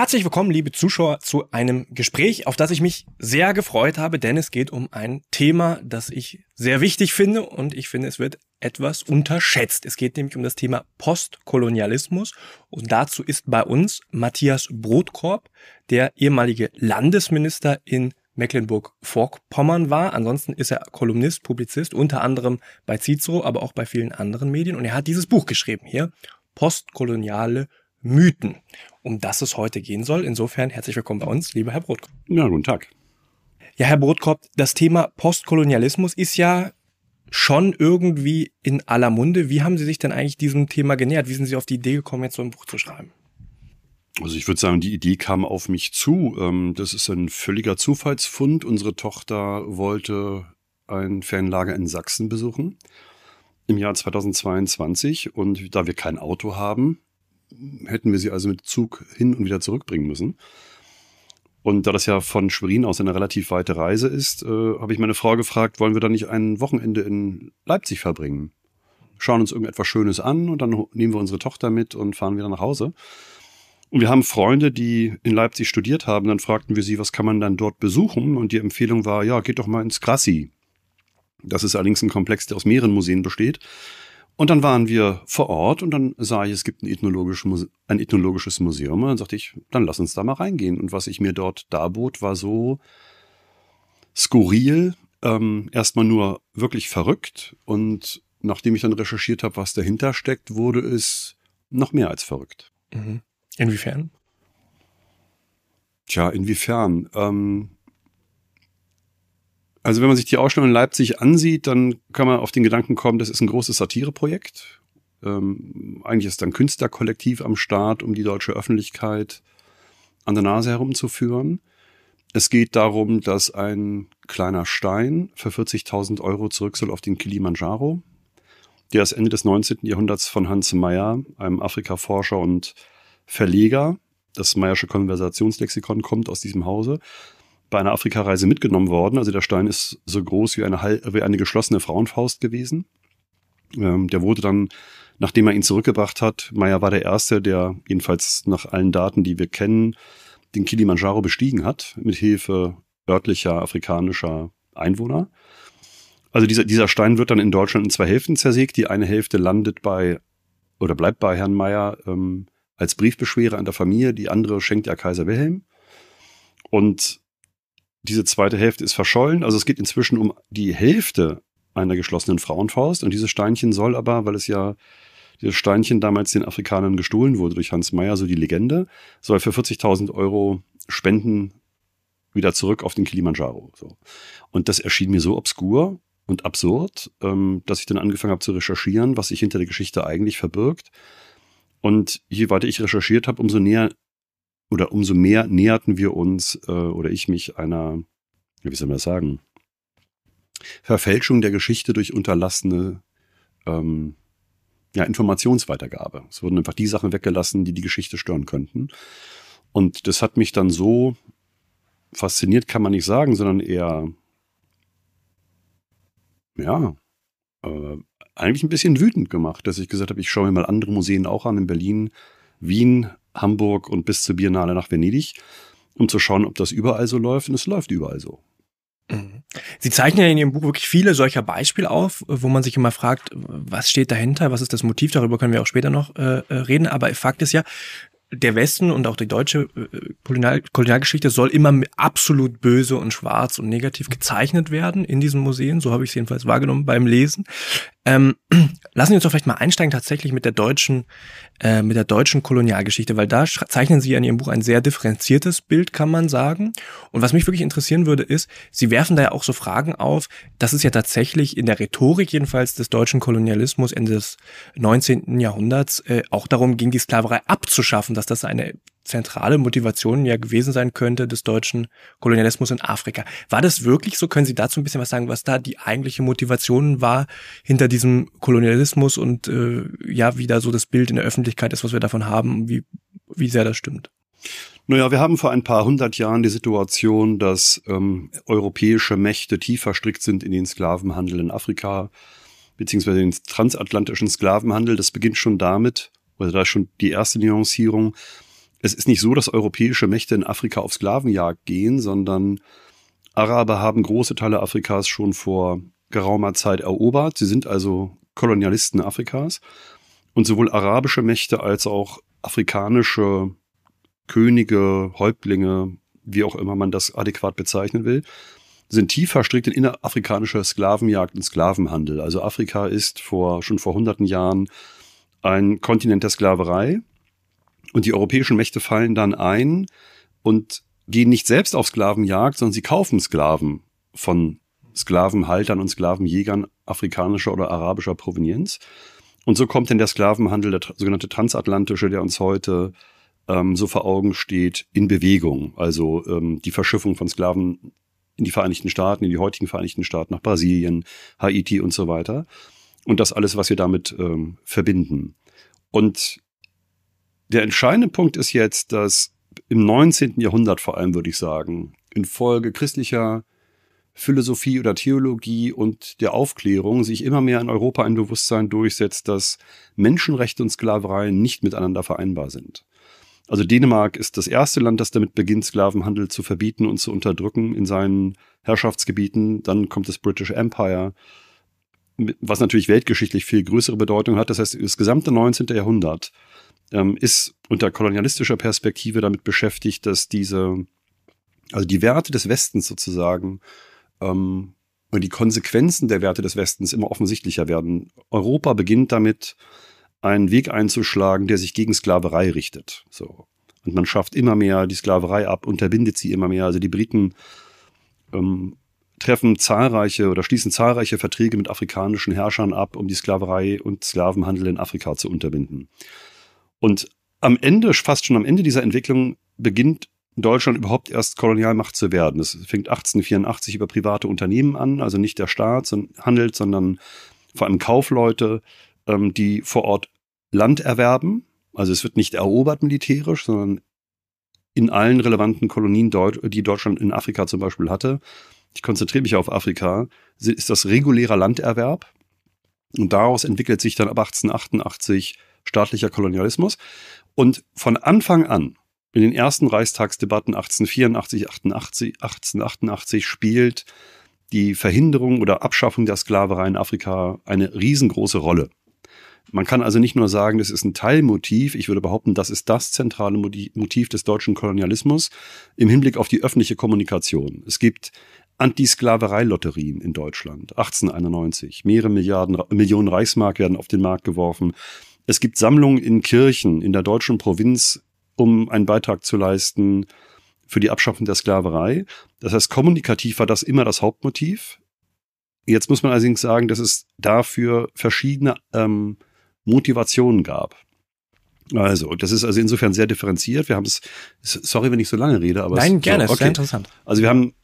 Herzlich willkommen, liebe Zuschauer, zu einem Gespräch, auf das ich mich sehr gefreut habe, denn es geht um ein Thema, das ich sehr wichtig finde und ich finde, es wird etwas unterschätzt. Es geht nämlich um das Thema Postkolonialismus und dazu ist bei uns Matthias Brodkorb, der ehemalige Landesminister in Mecklenburg-Vorpommern war. Ansonsten ist er Kolumnist, Publizist, unter anderem bei Cicero, aber auch bei vielen anderen Medien und er hat dieses Buch geschrieben hier, Postkoloniale Mythen, um das es heute gehen soll. Insofern herzlich willkommen bei uns, lieber Herr Brodkorb. Ja, guten Tag. Ja, Herr Brodkorb, das Thema Postkolonialismus ist ja schon irgendwie in aller Munde. Wie haben Sie sich denn eigentlich diesem Thema genähert? Wie sind Sie auf die Idee gekommen, jetzt so ein Buch zu schreiben? Also ich würde sagen, die Idee kam auf mich zu. Das ist ein völliger Zufallsfund. Unsere Tochter wollte ein Ferienlager in Sachsen besuchen im Jahr 2022 und da wir kein Auto haben, hätten wir sie also mit Zug hin und wieder zurückbringen müssen. Und da das ja von Schwerin aus eine relativ weite Reise ist, habe ich meine Frau gefragt, wollen wir da nicht ein Wochenende in Leipzig verbringen? Schauen uns irgendetwas Schönes an und dann nehmen wir unsere Tochter mit und fahren wieder nach Hause. Und wir haben Freunde, die in Leipzig studiert haben. Dann fragten wir sie, was kann man dann dort besuchen? Und die Empfehlung war, ja, geht doch mal ins Grassi. Das ist allerdings ein Komplex, der aus mehreren Museen besteht. Und dann waren wir vor Ort und dann sah ich, es gibt ein ethnologisches Museum. Und dann sagte ich, dann lass uns da mal reingehen. Und was ich mir dort darbot, war so skurril, erstmal nur wirklich verrückt. Und nachdem ich dann recherchiert habe, was dahinter steckt, wurde es noch mehr als verrückt. Mhm. Inwiefern? Tja, inwiefern? Also wenn man sich die Ausstellung in Leipzig ansieht, dann kann man auf den Gedanken kommen, das ist ein großes Satireprojekt. Eigentlich ist ein Künstlerkollektiv am Start, um die deutsche Öffentlichkeit an der Nase herumzuführen. Es geht darum, dass ein kleiner Stein für 40.000 Euro zurück soll auf den Kilimanjaro. Der ist Ende des 19. Jahrhunderts von Hans Meyer, einem Afrikaforscher und Verleger. Das Meyersche Konversationslexikon kommt aus diesem Hause. Bei einer Afrikareise mitgenommen worden. Also der Stein ist so groß wie eine geschlossene Frauenfaust gewesen. Der wurde dann, nachdem er ihn zurückgebracht hat, Meyer war der Erste, der jedenfalls nach allen Daten, die wir kennen, den Kilimanjaro bestiegen hat, mit Hilfe örtlicher afrikanischer Einwohner. Also dieser Stein wird dann in Deutschland in 2 Hälften zersägt. Die eine Hälfte landet bleibt bei Herrn Meyer als Briefbeschwerer an der Familie. Die andere schenkt ja Kaiser Wilhelm. Und diese zweite Hälfte ist verschollen. Also es geht inzwischen um die Hälfte einer geschlossenen Frauenfaust. Und dieses Steinchen soll aber, weil dieses Steinchen damals den Afrikanern gestohlen wurde durch Hans Meyer, so die Legende, soll für 40.000 Euro Spenden wieder zurück auf den Kilimanjaro. So. Und das erschien mir so obskur und absurd, dass ich dann angefangen habe zu recherchieren, was sich hinter der Geschichte eigentlich verbirgt. Und je weiter ich recherchiert habe, umso mehr näherten wir uns, oder ich mich einer, wie soll man das sagen, Verfälschung der Geschichte durch unterlassene Informationsweitergabe. Es wurden einfach die Sachen weggelassen, die Geschichte stören könnten. Und das hat mich dann so fasziniert, kann man nicht sagen, sondern eher, eigentlich ein bisschen wütend gemacht, dass ich gesagt habe, ich schaue mir mal andere Museen auch an in Berlin, Wien, Hamburg und bis zur Biennale nach Venedig, um zu schauen, ob das überall so läuft. Und es läuft überall so. Sie zeichnen ja in Ihrem Buch wirklich viele solcher Beispiele auf, wo man sich immer fragt, was steht dahinter, was ist das Motiv, darüber können wir auch später noch reden. Aber Fakt ist ja, der Westen und auch die deutsche Kolonialgeschichte soll immer absolut böse und schwarz und negativ gezeichnet werden in diesen Museen. So habe ich es jedenfalls wahrgenommen beim Lesen. Lassen Sie uns doch vielleicht mal einsteigen tatsächlich mit der deutschen Kolonialgeschichte, weil da zeichnen Sie in Ihrem Buch ein sehr differenziertes Bild, kann man sagen. Und was mich wirklich interessieren würde, ist, Sie werfen da ja auch so Fragen auf, dass es ja tatsächlich in der Rhetorik jedenfalls des deutschen Kolonialismus Ende des 19. Jahrhunderts auch darum ging, die Sklaverei abzuschaffen, dass das eine zentrale Motivation ja gewesen sein könnte des deutschen Kolonialismus in Afrika. War das wirklich so? Können Sie dazu ein bisschen was sagen, was da die eigentliche Motivation war hinter diesem Kolonialismus und wie da so das Bild in der Öffentlichkeit ist, was wir davon haben, wie sehr das stimmt? Naja, wir haben vor ein paar 100 Jahren die Situation, dass europäische Mächte tief verstrickt sind in den Sklavenhandel in Afrika, beziehungsweise den transatlantischen Sklavenhandel. Das beginnt schon damit, oder da ist schon die erste Nuancierung. es ist nicht so, dass europäische Mächte in Afrika auf Sklavenjagd gehen, sondern Araber haben große Teile Afrikas schon vor geraumer Zeit erobert. Sie sind also Kolonialisten Afrikas. Und sowohl arabische Mächte als auch afrikanische Könige, Häuptlinge, wie auch immer man das adäquat bezeichnen will, sind tief verstrickt in innerafrikanische Sklavenjagd und Sklavenhandel. Also Afrika ist schon vor hunderten Jahren ein Kontinent der Sklaverei. Und die europäischen Mächte fallen dann ein und gehen nicht selbst auf Sklavenjagd, sondern sie kaufen Sklaven von Sklavenhaltern und Sklavenjägern afrikanischer oder arabischer Provenienz. Und so kommt denn der Sklavenhandel, der sogenannte transatlantische, der uns heute so vor Augen steht, in Bewegung. Also die Verschiffung von Sklaven in die Vereinigten Staaten, in die heutigen Vereinigten Staaten, nach Brasilien, Haiti und so weiter. Und das alles, was wir damit verbinden. Und der entscheidende Punkt ist jetzt, dass im 19. Jahrhundert vor allem, würde ich sagen, infolge christlicher Philosophie oder Theologie und der Aufklärung sich immer mehr in Europa ein Bewusstsein durchsetzt, dass Menschenrechte und Sklaverei nicht miteinander vereinbar sind. Also Dänemark ist das erste Land, das damit beginnt, Sklavenhandel zu verbieten und zu unterdrücken in seinen Herrschaftsgebieten. Dann kommt das British Empire, was natürlich weltgeschichtlich viel größere Bedeutung hat. Das heißt, das gesamte 19. Jahrhundert ist unter kolonialistischer Perspektive damit beschäftigt, dass die Werte des Westens sozusagen oder die Konsequenzen der Werte des Westens immer offensichtlicher werden. Europa beginnt damit, einen Weg einzuschlagen, der sich gegen Sklaverei richtet. So. Und man schafft immer mehr die Sklaverei ab, unterbindet sie immer mehr. Also die Briten schließen zahlreiche Verträge mit afrikanischen Herrschern ab, um die Sklaverei und Sklavenhandel in Afrika zu unterbinden. Und fast schon am Ende dieser Entwicklung beginnt Deutschland überhaupt erst Kolonialmacht zu werden. Es fängt 1884 über private Unternehmen an, also nicht der Staat handelt, sondern vor allem Kaufleute, die vor Ort Land erwerben. Also es wird nicht erobert militärisch, sondern in allen relevanten Kolonien, die Deutschland in Afrika zum Beispiel hatte, ich konzentriere mich auf Afrika, ist das regulärer Landerwerb. Und daraus entwickelt sich dann ab 1888 staatlicher Kolonialismus. Und von Anfang an, in den ersten Reichstagsdebatten 1884, 1888 spielt die Verhinderung oder Abschaffung der Sklaverei in Afrika eine riesengroße Rolle. Man kann also nicht nur sagen, das ist ein Teilmotiv, ich würde behaupten, das ist das zentrale Motiv des deutschen Kolonialismus im Hinblick auf die öffentliche Kommunikation. Es gibt Anti-Sklaverei-Lotterien in Deutschland, 1891. Mehrere Millionen Reichsmark werden auf den Markt geworfen. Es gibt Sammlungen in Kirchen in der deutschen Provinz, um einen Beitrag zu leisten für die Abschaffung der Sklaverei. Das heißt, kommunikativ war das immer das Hauptmotiv. Jetzt muss man allerdings sagen, dass es dafür verschiedene Motivationen gab. Also, das ist also insofern sehr differenziert. Wir haben es, sorry, wenn ich so lange rede, aber nein, gerne, so, okay. Ist sehr interessant. Also wir haben,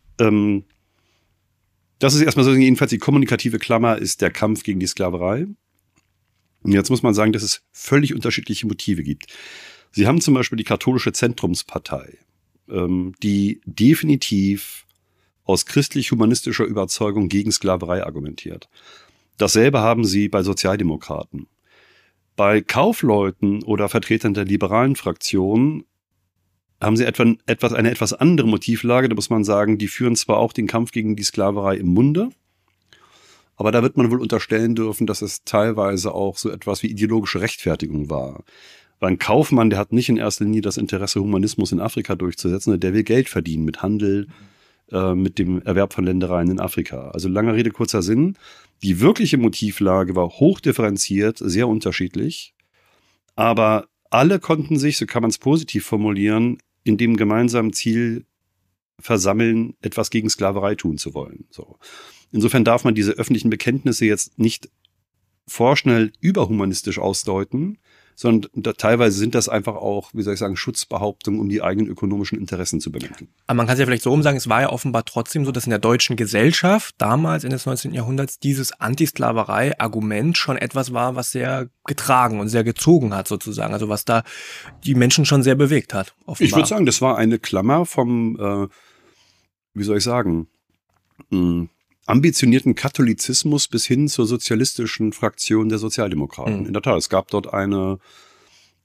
das ist erstmal so, jedenfalls die kommunikative Klammer ist der Kampf gegen die Sklaverei. Und jetzt muss man sagen, dass es völlig unterschiedliche Motive gibt. Sie haben zum Beispiel die katholische Zentrumspartei, die definitiv aus christlich-humanistischer Überzeugung gegen Sklaverei argumentiert. Dasselbe haben sie bei Sozialdemokraten. Bei Kaufleuten oder Vertretern der liberalen Fraktion haben sie eine etwas andere Motivlage. Da muss man sagen, die führen zwar auch den Kampf gegen die Sklaverei im Munde, aber da wird man wohl unterstellen dürfen, dass es teilweise auch so etwas wie ideologische Rechtfertigung war. Weil ein Kaufmann, der hat nicht in erster Linie das Interesse, Humanismus in Afrika durchzusetzen, der will Geld verdienen mit Handel, mit dem Erwerb von Ländereien in Afrika. Also langer Rede, kurzer Sinn. Die wirkliche Motivlage war hochdifferenziert, sehr unterschiedlich, aber alle konnten sich, so kann man es positiv formulieren, in dem gemeinsamen Ziel versammeln, etwas gegen Sklaverei tun zu wollen. So. Insofern darf man diese öffentlichen Bekenntnisse jetzt nicht vorschnell überhumanistisch ausdeuten, sondern teilweise sind das einfach auch, wie soll ich sagen, Schutzbehauptungen, um die eigenen ökonomischen Interessen zu bemerken. Aber man kann es ja vielleicht so sagen, es war ja offenbar trotzdem so, dass in der deutschen Gesellschaft damals Ende des 19. Jahrhunderts dieses Anti-Sklaverei-Argument schon etwas war, was sehr getragen und sehr gezogen hat sozusagen, also was da die Menschen schon sehr bewegt hat. Offenbar. Ich würde sagen, das war eine Klammer vom, wie soll ich sagen, ambitionierten Katholizismus bis hin zur sozialistischen Fraktion der Sozialdemokraten. In der Tat, es gab dort eine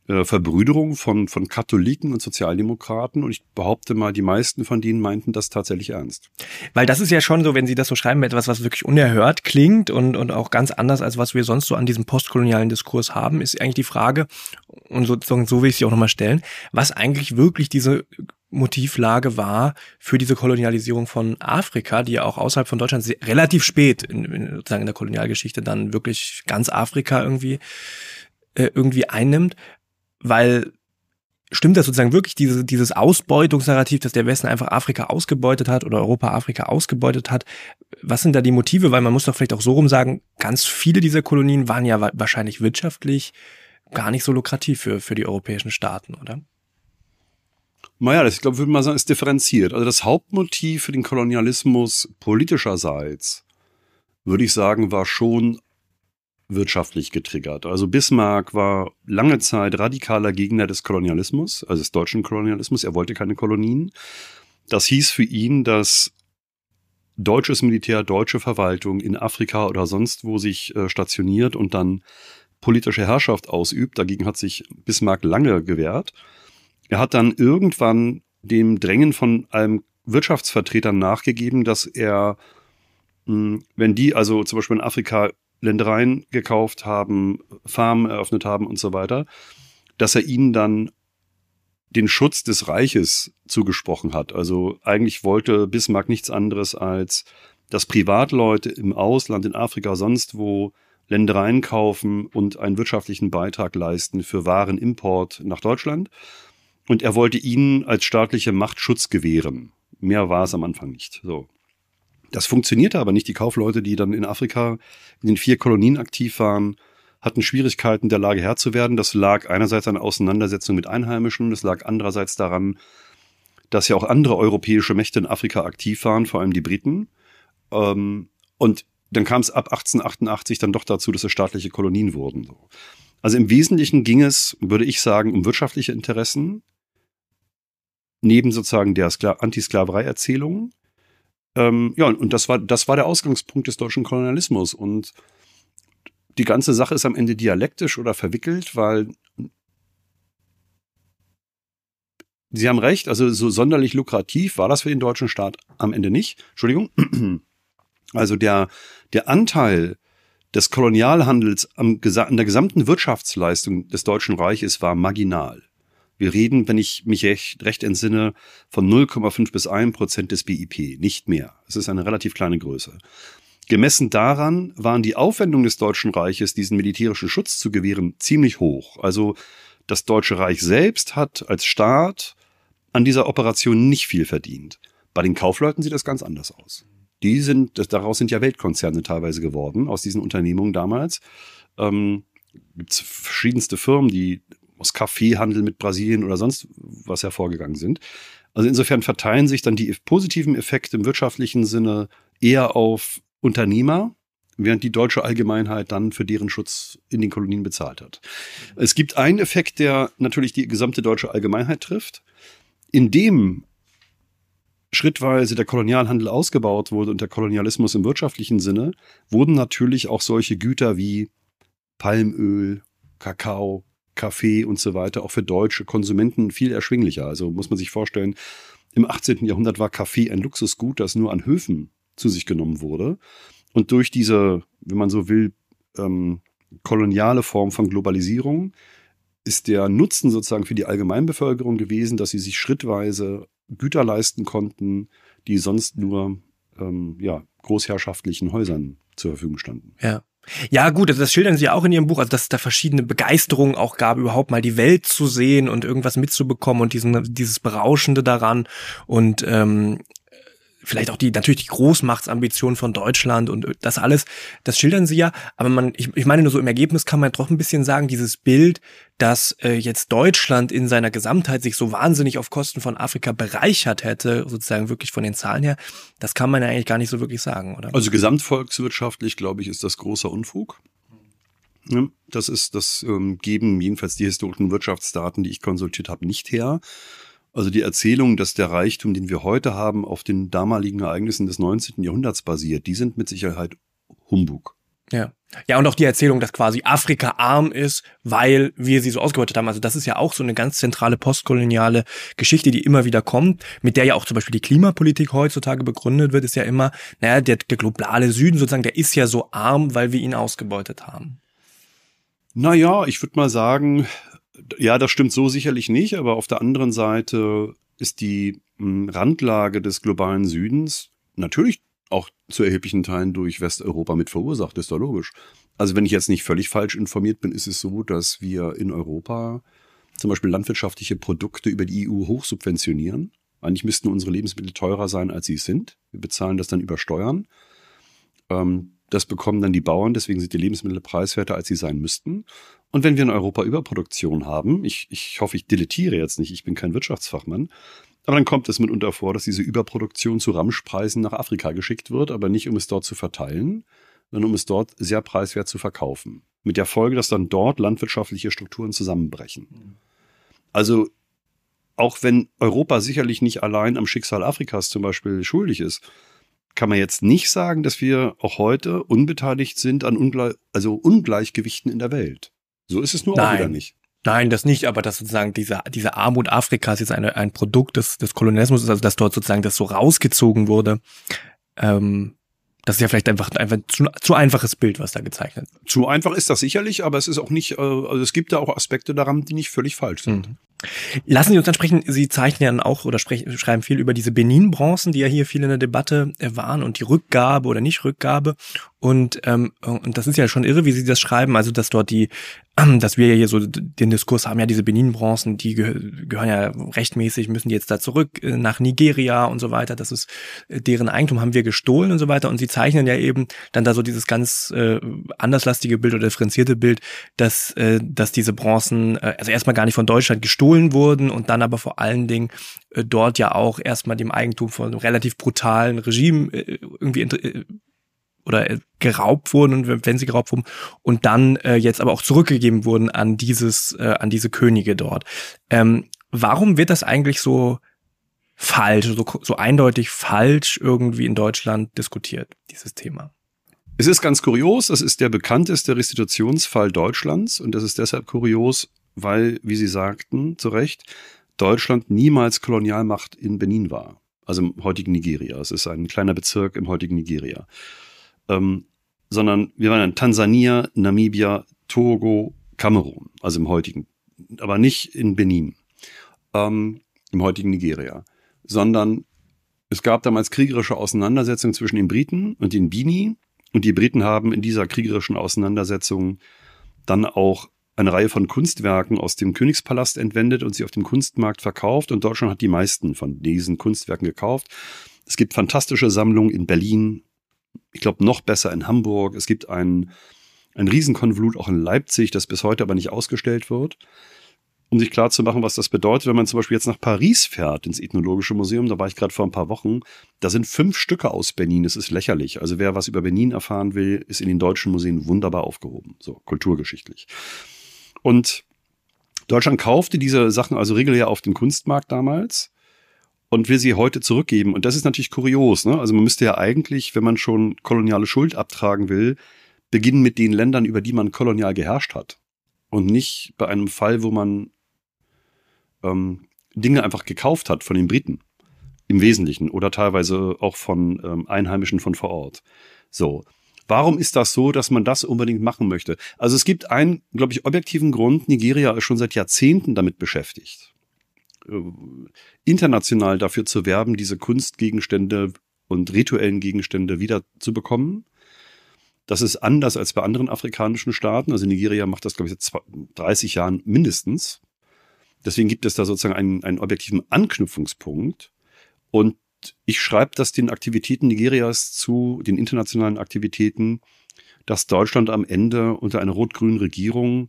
Verbrüderung von Katholiken und Sozialdemokraten. Und ich behaupte mal, die meisten von denen meinten das tatsächlich ernst. Weil das ist ja schon so, wenn Sie das so schreiben, etwas, was wirklich unerhört klingt und auch ganz anders, als was wir sonst so an diesem postkolonialen Diskurs haben, ist eigentlich die Frage, und sozusagen so will ich sie auch nochmal stellen, was eigentlich wirklich diese Motivlage war für diese Kolonialisierung von Afrika, die ja auch außerhalb von Deutschland relativ spät sozusagen in der Kolonialgeschichte dann wirklich ganz Afrika irgendwie einnimmt. Weil stimmt das sozusagen wirklich, dieses Ausbeutungsnarrativ, dass der Westen einfach Afrika ausgebeutet hat oder Europa Afrika ausgebeutet hat? Was sind da die Motive? Weil man muss doch vielleicht auch so rum sagen, ganz viele dieser Kolonien waren ja wahrscheinlich wirtschaftlich gar nicht so lukrativ für die europäischen Staaten, oder? Naja, ich glaube, würde man sagen, ist differenziert. Also das Hauptmotiv für den Kolonialismus politischerseits, würde ich sagen, war schon wirtschaftlich getriggert. Also Bismarck war lange Zeit radikaler Gegner des Kolonialismus, also des deutschen Kolonialismus. Er wollte keine Kolonien. Das hieß für ihn, dass deutsches Militär, deutsche Verwaltung in Afrika oder sonst wo sich stationiert und dann politische Herrschaft ausübt. Dagegen hat sich Bismarck lange gewehrt. Er hat dann irgendwann dem Drängen von einem Wirtschaftsvertretern nachgegeben, dass er, wenn die also zum Beispiel in Afrika Ländereien gekauft haben, Farmen eröffnet haben und so weiter, dass er ihnen dann den Schutz des Reiches zugesprochen hat. Also eigentlich wollte Bismarck nichts anderes, als dass Privatleute im Ausland, in Afrika, sonst wo Ländereien kaufen und einen wirtschaftlichen Beitrag leisten für Warenimport nach Deutschland. Und er wollte ihnen als staatliche Macht Schutz gewähren. Mehr war es am Anfang nicht. So. Das funktionierte aber nicht. Die Kaufleute, die dann in Afrika in den 4 Kolonien aktiv waren, hatten Schwierigkeiten, der Lage Herr zu werden. Das lag einerseits an der Auseinandersetzung mit Einheimischen, das lag andererseits daran, dass ja auch andere europäische Mächte in Afrika aktiv waren, vor allem die Briten. Und dann kam es ab 1888 dann doch dazu, dass es staatliche Kolonien wurden. Also im Wesentlichen ging es, würde ich sagen, um wirtschaftliche Interessen, neben sozusagen der Antisklaverei-Erzählung. Ja, und das war der Ausgangspunkt des deutschen Kolonialismus. Und die ganze Sache ist am Ende dialektisch oder verwickelt, weil Sie haben recht, also so sonderlich lukrativ war das für den deutschen Staat am Ende nicht. Entschuldigung. Also der Anteil des Kolonialhandels an der gesamten Wirtschaftsleistung des Deutschen Reiches war marginal. Wir reden, wenn ich mich recht entsinne, von 0,5 bis 1% des BIP, nicht mehr. Es ist eine relativ kleine Größe. Gemessen daran waren die Aufwendungen des Deutschen Reiches, diesen militärischen Schutz zu gewähren, ziemlich hoch. Also das Deutsche Reich selbst hat als Staat an dieser Operation nicht viel verdient. Bei den Kaufleuten sieht das ganz anders aus. Daraus sind ja Weltkonzerne teilweise geworden, aus diesen Unternehmungen damals. Gibt es verschiedenste Firmen, die aus Kaffeehandel mit Brasilien oder sonst was hervorgegangen sind. Also insofern verteilen sich dann die positiven Effekte im wirtschaftlichen Sinne eher auf Unternehmer, während die deutsche Allgemeinheit dann für deren Schutz in den Kolonien bezahlt hat. Es gibt einen Effekt, der natürlich die gesamte deutsche Allgemeinheit trifft. Indem schrittweise der Kolonialhandel ausgebaut wurde und der Kolonialismus im wirtschaftlichen Sinne, wurden natürlich auch solche Güter wie Palmöl, Kakao, Kaffee und so weiter auch für deutsche Konsumenten viel erschwinglicher. Also muss man sich vorstellen, im 18. Jahrhundert war Kaffee ein Luxusgut, das nur an Höfen zu sich genommen wurde. Und durch diese, wenn man so will, koloniale Form von Globalisierung ist der Nutzen sozusagen für die Allgemeinbevölkerung gewesen, dass sie sich schrittweise Güter leisten konnten, die sonst nur großherrschaftlichen Häusern zur Verfügung standen. Ja. Ja, gut, das schildern Sie ja auch in Ihrem Buch, also dass es da verschiedene Begeisterungen auch gab, überhaupt mal die Welt zu sehen und irgendwas mitzubekommen und dieses Berauschende daran und vielleicht auch natürlich die Großmachtsambitionen von Deutschland und das alles, das schildern Sie ja, aber ich meine nur so im Ergebnis kann man doch ein bisschen sagen, dieses Bild, dass jetzt Deutschland in seiner Gesamtheit sich so wahnsinnig auf Kosten von Afrika bereichert hätte, sozusagen wirklich von den Zahlen her, das kann man ja eigentlich gar nicht so wirklich sagen, oder? Also gesamtvolkswirtschaftlich, glaube ich, ist das großer Unfug. Ja, das geben jedenfalls die historischen Wirtschaftsdaten, die ich konsultiert habe, nicht her. Also die Erzählung, dass der Reichtum, den wir heute haben, auf den damaligen Ereignissen des 19. Jahrhunderts basiert, die sind mit Sicherheit Humbug. Ja. Ja, und auch die Erzählung, dass quasi Afrika arm ist, weil wir sie so ausgebeutet haben. Also das ist ja auch so eine ganz zentrale postkoloniale Geschichte, die immer wieder kommt, mit der ja auch zum Beispiel die Klimapolitik heutzutage begründet wird, ist ja immer, naja, der globale Süden sozusagen, der ist ja so arm, weil wir ihn ausgebeutet haben. Naja, ich würde mal sagen, ja, das stimmt so sicherlich nicht, aber auf der anderen Seite ist die Randlage des globalen Südens natürlich auch zu erheblichen Teilen durch Westeuropa mit verursacht, ist doch logisch. Also wenn ich jetzt nicht völlig falsch informiert bin, ist es so, dass wir in Europa zum Beispiel landwirtschaftliche Produkte über die EU hochsubventionieren. Eigentlich müssten unsere Lebensmittel teurer sein, als sie es sind. Wir bezahlen das dann über Steuern. Das bekommen dann die Bauern, deswegen sind die Lebensmittel preiswerter, als sie sein müssten. Und wenn wir in Europa Überproduktion haben, ich hoffe, ich dilettiere jetzt nicht, ich bin kein Wirtschaftsfachmann, aber dann kommt es mitunter vor, dass diese Überproduktion zu Ramschpreisen nach Afrika geschickt wird, aber nicht, um es dort zu verteilen, sondern um es dort sehr preiswert zu verkaufen. Mit der Folge, dass dann dort landwirtschaftliche Strukturen zusammenbrechen. Also auch wenn Europa sicherlich nicht allein am Schicksal Afrikas zum Beispiel schuldig ist, kann man jetzt nicht sagen, dass wir auch heute unbeteiligt sind an Ungleichgewichten in der Welt. So ist es nur auch wieder nicht. Nein, das nicht, aber dass sozusagen diese Armut Afrikas jetzt ein Produkt des Kolonialismus ist, also dass dort sozusagen das so rausgezogen wurde, das ist ja vielleicht einfach zu einfaches Bild, was da gezeichnet wird. Zu einfach ist das sicherlich, aber es ist auch nicht, also es gibt da auch Aspekte daran, die nicht völlig falsch sind. Mhm. Lassen Sie uns dann sprechen, Sie zeichnen ja auch oder schreiben viel über diese Benin-Bronzen, die ja hier viel in der Debatte waren und die Rückgabe oder Nicht-Rückgabe. Und das ist ja schon irre, wie Sie das schreiben, also dass dort dass wir ja hier so den Diskurs haben, ja diese Benin-Bronzen, die gehören ja rechtmäßig, müssen jetzt da zurück nach Nigeria und so weiter, das ist deren Eigentum, haben wir gestohlen und so weiter. Und Sie zeichnen ja eben dann da so dieses ganz anderslastige Bild oder differenzierte Bild, dass diese Bronzen also erstmal gar nicht von Deutschland gestohlen wurden und dann aber vor allen Dingen dort ja auch erstmal dem Eigentum von einem relativ brutalen Regime irgendwie oder geraubt wurden und wenn sie geraubt wurden und dann jetzt aber auch zurückgegeben wurden an diese Könige dort. Warum wird das eigentlich so falsch, so eindeutig falsch irgendwie in Deutschland diskutiert, dieses Thema? Es ist ganz kurios, das ist der bekannteste Restitutionsfall Deutschlands und das ist deshalb kurios, weil, wie Sie sagten, zu Recht, Deutschland niemals Kolonialmacht in Benin war, also im heutigen Nigeria. Es ist ein kleiner Bezirk im heutigen Nigeria. Sondern wir waren in Tansania, Namibia, Togo, Kamerun, also im heutigen, aber nicht in Benin, im heutigen Nigeria, sondern es gab damals kriegerische Auseinandersetzungen zwischen den Briten und den Bini und die Briten haben in dieser kriegerischen Auseinandersetzung dann auch eine Reihe von Kunstwerken aus dem Königspalast entwendet und sie auf dem Kunstmarkt verkauft und Deutschland hat die meisten von diesen Kunstwerken gekauft. Es gibt fantastische Sammlungen in Berlin, ich glaube noch besser in Hamburg. Es gibt ein Riesenkonvolut auch in Leipzig, das bis heute aber nicht ausgestellt wird. Um sich klar zu machen, was das bedeutet, wenn man zum Beispiel jetzt nach Paris fährt, ins Ethnologische Museum, da war ich gerade vor ein paar Wochen, da sind 5 Stücke aus Benin, das ist lächerlich. Also wer was über Benin erfahren will, ist in den deutschen Museen wunderbar aufgehoben, so kulturgeschichtlich. Und Deutschland kaufte diese Sachen also regulär auf dem Kunstmarkt damals und will sie heute zurückgeben. Und das ist natürlich kurios, ne? Also man müsste ja eigentlich, wenn man schon koloniale Schuld abtragen will, beginnen mit den Ländern, über die man kolonial geherrscht hat. Und nicht bei einem Fall, wo man Dinge einfach gekauft hat von den Briten. Im Wesentlichen. Oder teilweise auch von Einheimischen von vor Ort. So. Warum ist das so, dass man das unbedingt machen möchte? Also es gibt einen, glaube ich, objektiven Grund. Nigeria ist schon seit Jahrzehnten damit beschäftigt, international dafür zu werben, diese Kunstgegenstände und rituellen Gegenstände wieder zu bekommen. Das ist anders als bei anderen afrikanischen Staaten. Also Nigeria macht das, glaube ich, seit 30 Jahren mindestens. Deswegen gibt es da sozusagen einen objektiven Anknüpfungspunkt. Und ich schreibe das den Aktivitäten Nigerias zu, den internationalen Aktivitäten, dass Deutschland am Ende unter einer rot-grünen Regierung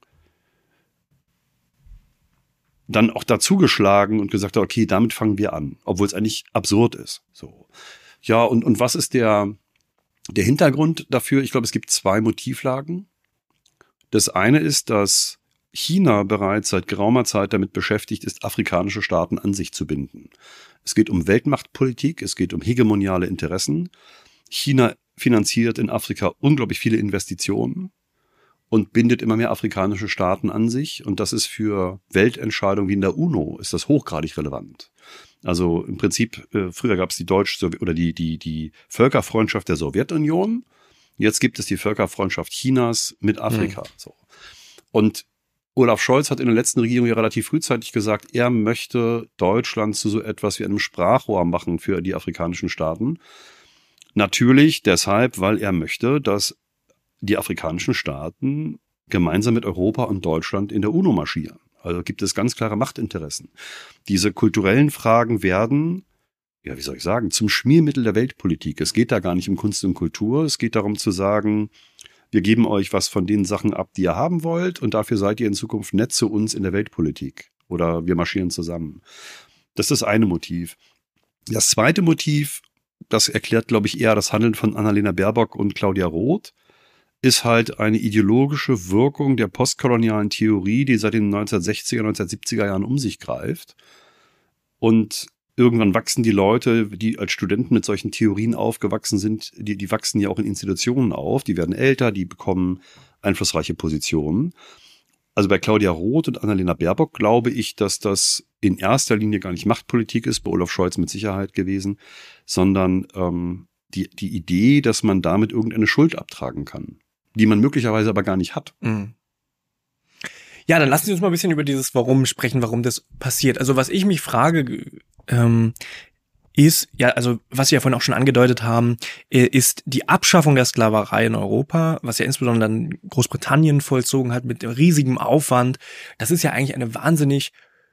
dann auch dazugeschlagen und gesagt hat, okay, damit fangen wir an, obwohl es eigentlich absurd ist. So. Ja, und was ist der Hintergrund dafür? Ich glaube, es gibt 2 Motivlagen. Das eine ist, dass China bereits seit geraumer Zeit damit beschäftigt ist, afrikanische Staaten an sich zu binden. Es geht um Weltmachtpolitik, es geht um hegemoniale Interessen. China finanziert in Afrika unglaublich viele Investitionen und bindet immer mehr afrikanische Staaten an sich. Und das ist für Weltentscheidungen wie in der UNO ist das hochgradig relevant. Also im Prinzip, früher gab es die die Völkerfreundschaft der Sowjetunion. Jetzt gibt es die Völkerfreundschaft Chinas mit Afrika. So. Und Olaf Scholz hat in der letzten Regierung ja relativ frühzeitig gesagt, er möchte Deutschland zu so etwas wie einem Sprachrohr machen für die afrikanischen Staaten. Natürlich deshalb, weil er möchte, dass die afrikanischen Staaten gemeinsam mit Europa und Deutschland in der UNO marschieren. Also gibt es ganz klare Machtinteressen. Diese kulturellen Fragen werden, ja, wie soll ich sagen, zum Schmiermittel der Weltpolitik. Es geht da gar nicht um Kunst und Kultur. Es geht darum zu sagen, wir geben euch was von den Sachen ab, die ihr haben wollt, und dafür seid ihr in Zukunft nett zu uns in der Weltpolitik. Oder wir marschieren zusammen. Das ist das eine Motiv. Das zweite Motiv, das erklärt, glaube ich, eher das Handeln von Annalena Baerbock und Claudia Roth, ist halt eine ideologische Wirkung der postkolonialen Theorie, die seit den 1960er, 1970er Jahren um sich greift. Und irgendwann wachsen die Leute, die als Studenten mit solchen Theorien aufgewachsen sind, die wachsen ja auch in Institutionen auf, die werden älter, die bekommen einflussreiche Positionen. Also bei Claudia Roth und Annalena Baerbock glaube ich, dass das in erster Linie gar nicht Machtpolitik ist, bei Olaf Scholz mit Sicherheit gewesen, sondern die Idee, dass man damit irgendeine Schuld abtragen kann, die man möglicherweise aber gar nicht hat. Mhm. Ja, dann lassen Sie uns mal ein bisschen über dieses Warum sprechen, warum das passiert. Also was ich mich frage, ist, ja, also was Sie ja vorhin auch schon angedeutet haben, ist die Abschaffung der Sklaverei in Europa, was ja insbesondere dann Großbritannien vollzogen hat mit riesigem Aufwand. Das ist ja eigentlich eine wahnsinnig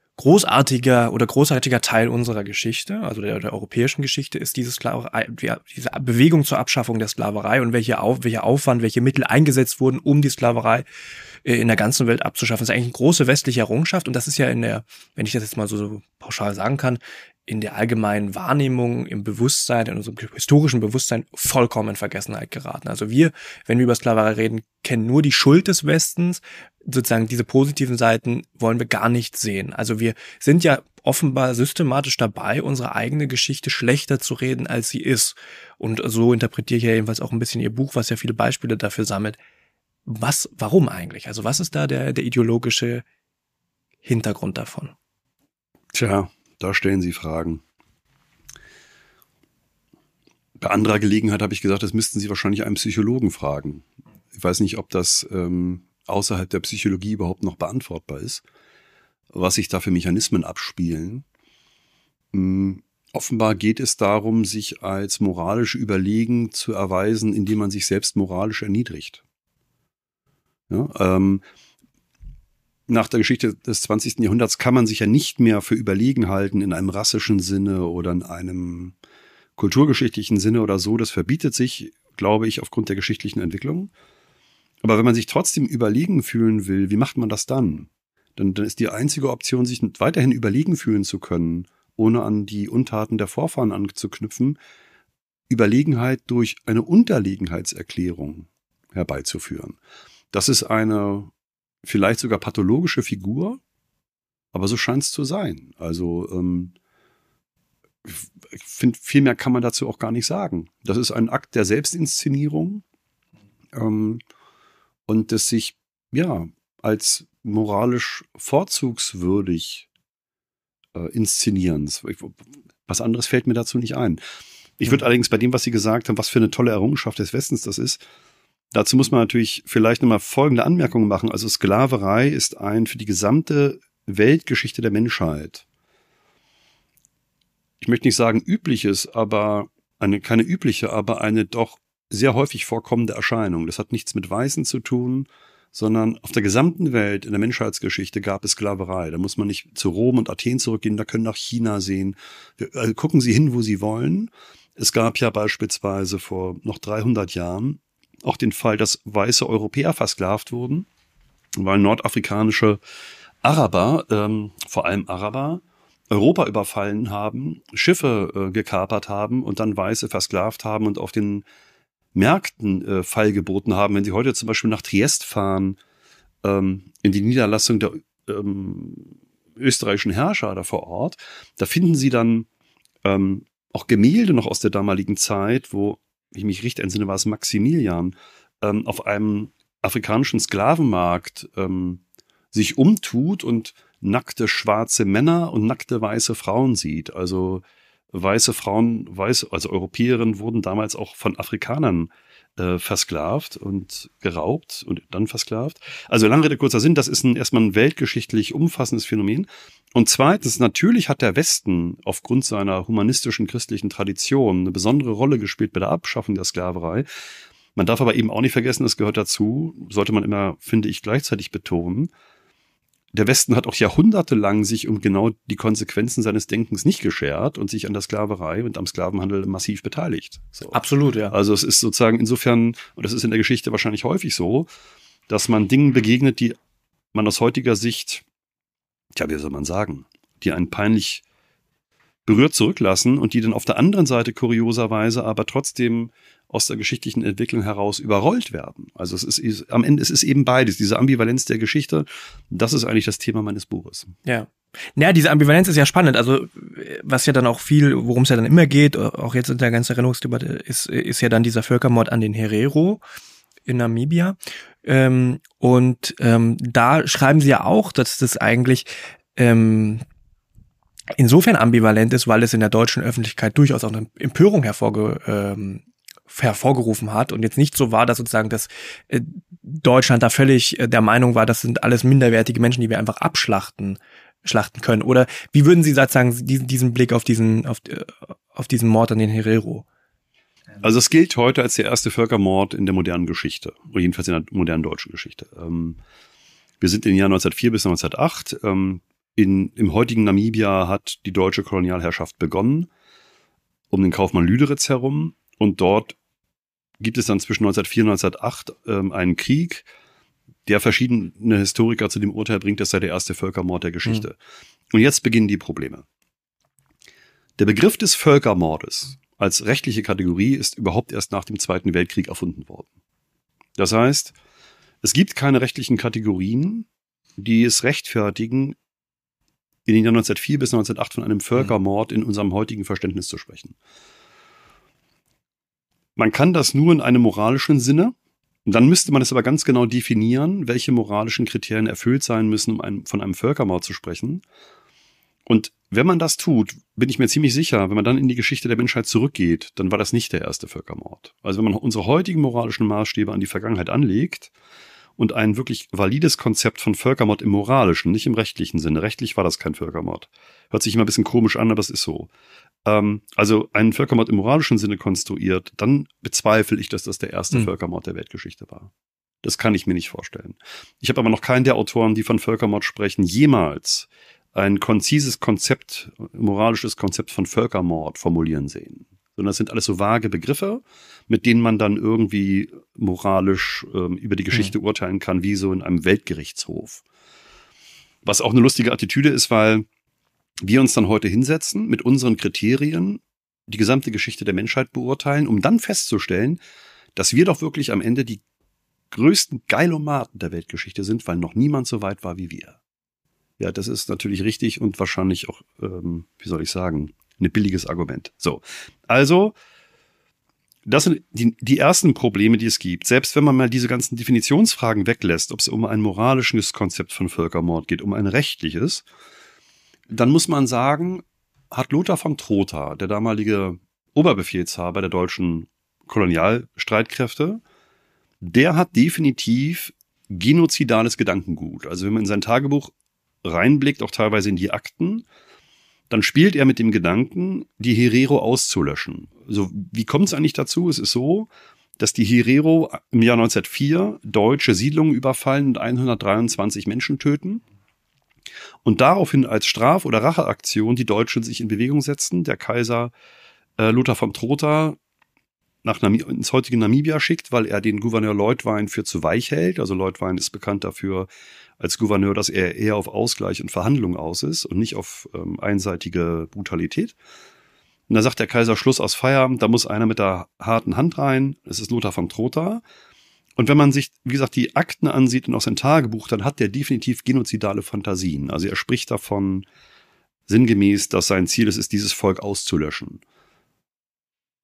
großartiger Teil unserer Geschichte, also der europäischen Geschichte, ist diese diese Bewegung zur Abschaffung der Sklaverei und welcher Aufwand, welche Mittel eingesetzt wurden, um die Sklaverei in der ganzen Welt abzuschaffen. Das ist eigentlich eine große westliche Errungenschaft, und das ist ja wenn ich das jetzt mal so pauschal sagen kann, in der allgemeinen Wahrnehmung, im Bewusstsein, in unserem historischen Bewusstsein vollkommen in Vergessenheit geraten. Also wir, wenn wir über Sklaverei reden, kennen nur die Schuld des Westens. Sozusagen diese positiven Seiten wollen wir gar nicht sehen. Also wir sind ja offenbar systematisch dabei, unsere eigene Geschichte schlechter zu reden, als sie ist. Und so interpretiere ich ja jedenfalls auch ein bisschen Ihr Buch, was ja viele Beispiele dafür sammelt. Warum eigentlich? Also was ist da der ideologische Hintergrund davon? Tja, da stellen Sie Fragen. Bei anderer Gelegenheit habe ich gesagt, das müssten Sie wahrscheinlich einen Psychologen fragen. Ich weiß nicht, ob das außerhalb der Psychologie überhaupt noch beantwortbar ist, was sich da für Mechanismen abspielen. Offenbar geht es darum, sich als moralisch überlegen zu erweisen, indem man sich selbst moralisch erniedrigt. Ja, nach der Geschichte des 20. Jahrhunderts kann man sich ja nicht mehr für überlegen halten in einem rassischen Sinne oder in einem kulturgeschichtlichen Sinne oder so. Das verbietet sich, glaube ich, aufgrund der geschichtlichen Entwicklung. Aber wenn man sich trotzdem überlegen fühlen will, wie macht man das dann? Dann ist die einzige Option, sich weiterhin überlegen fühlen zu können, ohne an die Untaten der Vorfahren anzuknüpfen, Überlegenheit durch eine Unterlegenheitserklärung herbeizuführen. Das ist eine vielleicht sogar pathologische Figur, aber so scheint es zu sein. Also ich finde, viel mehr kann man dazu auch gar nicht sagen. Das ist ein Akt der Selbstinszenierung und des sich ja als moralisch vorzugswürdig Inszenierens. Was anderes fällt mir dazu nicht ein. Ich würde allerdings bei dem, was Sie gesagt haben, was für eine tolle Errungenschaft des Westens das ist, dazu muss man natürlich vielleicht nochmal folgende Anmerkungen machen. Also Sklaverei ist für die gesamte Weltgeschichte der Menschheit, ich möchte nicht sagen übliches, aber keine übliche, aber eine doch sehr häufig vorkommende Erscheinung. Das hat nichts mit Weißen zu tun, sondern auf der gesamten Welt in der Menschheitsgeschichte gab es Sklaverei. Da muss man nicht zu Rom und Athen zurückgehen, da können nach China sehen. Gucken Sie hin, wo Sie wollen. Es gab ja beispielsweise vor noch 300 Jahren auch den Fall, dass weiße Europäer versklavt wurden, weil nordafrikanische Araber, vor allem Araber, Europa überfallen haben, Schiffe gekapert haben und dann Weiße versklavt haben und auf den Märkten Fall geboten haben. Wenn Sie heute zum Beispiel nach Triest fahren, in die Niederlassung der österreichischen Herrscher da vor Ort, da finden Sie dann auch Gemälde noch aus der damaligen Zeit, wo ich mich richtig entsinne, war es Maximilian, auf einem afrikanischen Sklavenmarkt sich umtut und nackte schwarze Männer und nackte weiße Frauen sieht. Also weiße Frauen, also Europäerinnen wurden damals auch von Afrikanern versklavt und geraubt und dann versklavt. Also lange Rede, kurzer Sinn, das ist erstmal ein weltgeschichtlich umfassendes Phänomen. Und zweitens, natürlich hat der Westen aufgrund seiner humanistischen christlichen Tradition eine besondere Rolle gespielt bei der Abschaffung der Sklaverei. Man darf aber eben auch nicht vergessen, das gehört dazu, sollte man immer, finde ich, gleichzeitig betonen. Der Westen hat auch jahrhundertelang sich um genau die Konsequenzen seines Denkens nicht geschert und sich an der Sklaverei und am Sklavenhandel massiv beteiligt. So. Absolut, ja. Also es ist sozusagen insofern, und das ist in der Geschichte wahrscheinlich häufig so, dass man Dingen begegnet, die man aus heutiger Sicht, wie soll man sagen, die einen peinlich berührt zurücklassen und die dann auf der anderen Seite kurioserweise aber trotzdem aus der geschichtlichen Entwicklung heraus überrollt werden. Also am Ende, es ist eben beides, diese Ambivalenz der Geschichte, das ist eigentlich das Thema meines Buches. Ja. Naja, diese Ambivalenz ist ja spannend. Also was ja dann auch worum es ja dann immer geht, auch jetzt in der ganzen Erinnerungsdebatte, ist ja dann dieser Völkermord an den Herero in Namibia. Da schreiben sie ja auch, dass das eigentlich insofern ambivalent ist, weil es in der deutschen Öffentlichkeit durchaus auch eine Empörung hervorgerufen hat und jetzt nicht so war, dass sozusagen das Deutschland da völlig der Meinung war, das sind alles minderwertige Menschen, die wir einfach schlachten können. Oder wie würden Sie sozusagen diesen Blick auf diesen Mord an den Herero? Also es gilt heute als der erste Völkermord in der modernen Geschichte, oder jedenfalls in der modernen deutschen Geschichte. Wir sind in den Jahren 1904 bis 1908. Im heutigen Namibia hat die deutsche Kolonialherrschaft begonnen, um den Kaufmann Lüderitz herum. Und dort gibt es dann zwischen 1904 und 1908 einen Krieg, der verschiedene Historiker zu dem Urteil bringt, das sei der erste Völkermord der Geschichte. Und jetzt beginnen die Probleme. Der Begriff des Völkermordes als rechtliche Kategorie ist überhaupt erst nach dem Zweiten Weltkrieg erfunden worden. Das heißt, es gibt keine rechtlichen Kategorien, die es rechtfertigen, in den Jahren 1904 bis 1908 von einem Völkermord in unserem heutigen Verständnis zu sprechen. Man kann das nur in einem moralischen Sinne. Und dann müsste man es aber ganz genau definieren, welche moralischen Kriterien erfüllt sein müssen, um von einem Völkermord zu sprechen. Und wenn man das tut, bin ich mir ziemlich sicher, wenn man dann in die Geschichte der Menschheit zurückgeht, dann war das nicht der erste Völkermord. Also wenn man unsere heutigen moralischen Maßstäbe an die Vergangenheit anlegt und ein wirklich valides Konzept von Völkermord im moralischen, nicht im rechtlichen Sinne. Rechtlich war das kein Völkermord. Hört sich immer ein bisschen komisch an, aber es ist so. Also einen Völkermord im moralischen Sinne konstruiert, dann bezweifle ich, dass das der erste Völkermord der Weltgeschichte war. Das kann ich mir nicht vorstellen. Ich habe aber noch keinen der Autoren, die von Völkermord sprechen, jemals ein konzises Konzept, moralisches Konzept von Völkermord formulieren sehen. Sondern das sind alles so vage Begriffe, mit denen man dann irgendwie moralisch über die Geschichte urteilen kann, wie so in einem Weltgerichtshof. Was auch eine lustige Attitüde ist, weil wir uns dann heute hinsetzen, mit unseren Kriterien die gesamte Geschichte der Menschheit beurteilen, um dann festzustellen, dass wir doch wirklich am Ende die größten Geilomaten der Weltgeschichte sind, weil noch niemand so weit war wie wir. Ja, das ist natürlich richtig und wahrscheinlich auch, ein billiges Argument. So, also das sind die ersten Probleme, die es gibt. Selbst wenn man mal diese ganzen Definitionsfragen weglässt, ob es um ein moralisches Konzept von Völkermord geht, um ein rechtliches, dann muss man sagen, hat Lothar von Trotha, der damalige Oberbefehlshaber der deutschen Kolonialstreitkräfte, der hat definitiv genozidales Gedankengut. Also wenn man in sein Tagebuch reinblickt, auch teilweise in die Akten, dann spielt er mit dem Gedanken, die Herero auszulöschen. Also wie kommt es eigentlich dazu? Es ist so, dass die Herero im Jahr 1904 deutsche Siedlungen überfallen und 123 Menschen töten. Und daraufhin als Straf- oder Racheaktion die Deutschen sich in Bewegung setzen. Der Kaiser Lothar von Trotha ins heutige Namibia schickt, weil er den Gouverneur Leutwein für zu weich hält. Also Leutwein ist bekannt dafür als Gouverneur, dass er eher auf Ausgleich und Verhandlung aus ist und nicht auf einseitige Brutalität. Und da sagt der Kaiser, Schluss aus Feierabend, da muss einer mit der harten Hand rein. Es ist Lothar von Trotha. Und wenn man sich, wie gesagt, die Akten ansieht und auch sein Tagebuch, dann hat der definitiv genozidale Fantasien. Also er spricht davon sinngemäß, dass sein Ziel ist, dieses Volk auszulöschen.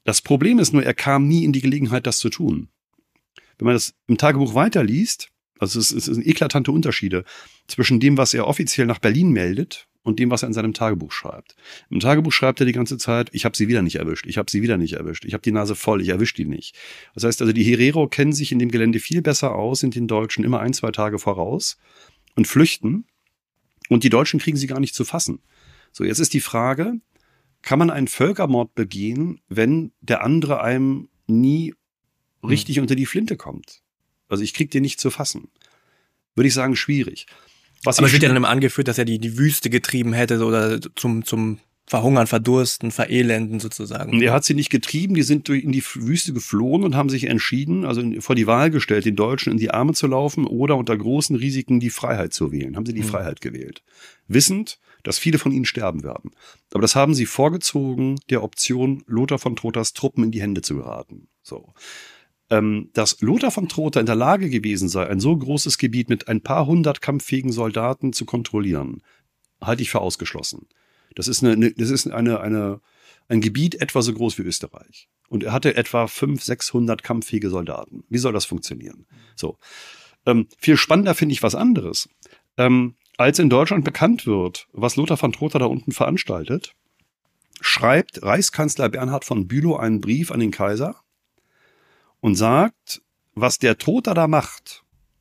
Das Problem ist nur, er kam nie in die Gelegenheit, das zu tun. Wenn man das im Tagebuch weiterliest, also es sind eklatante Unterschiede zwischen dem, was er offiziell nach Berlin meldet und dem, was er in seinem Tagebuch schreibt. Im Tagebuch schreibt er die ganze Zeit, ich habe sie wieder nicht erwischt, ich habe sie wieder nicht erwischt, ich habe die Nase voll, ich erwische die nicht. Das heißt also, die Herero kennen sich in dem Gelände viel besser aus, sind den Deutschen immer 1-2 Tage voraus und flüchten. Und die Deutschen kriegen sie gar nicht zu fassen. So, jetzt ist die Frage, kann man einen Völkermord begehen, wenn der andere einem nie richtig unter die Flinte kommt? Also ich krieg den nicht zu fassen. Würde ich sagen, schwierig. Aber es wird ja dann immer angeführt, dass er die Wüste getrieben hätte oder zum Verhungern, Verdursten, Verelenden sozusagen. Er hat sie nicht getrieben, die sind in die Wüste geflohen und haben sich entschieden, also vor die Wahl gestellt, den Deutschen in die Arme zu laufen oder unter großen Risiken die Freiheit zu wählen. Haben sie die Freiheit gewählt. Wissend, dass viele von ihnen sterben werden. Aber das haben sie vorgezogen, der Option, Lothar von Trotters Truppen in die Hände zu geraten. So. Dass Lothar von Trotha in der Lage gewesen sei, ein so großes Gebiet mit ein paar hundert kampffähigen Soldaten zu kontrollieren, halte ich für ausgeschlossen. Das ist ein Gebiet etwa so groß wie Österreich. Und er hatte etwa 500-600 kampffähige Soldaten. Wie soll das funktionieren? So. Viel spannender finde ich was anderes. Als in Deutschland bekannt wird, was Lothar von Trotha da unten veranstaltet, schreibt Reichskanzler Bernhard von Bülow einen Brief an den Kaiser und sagt, was der Trotha da macht,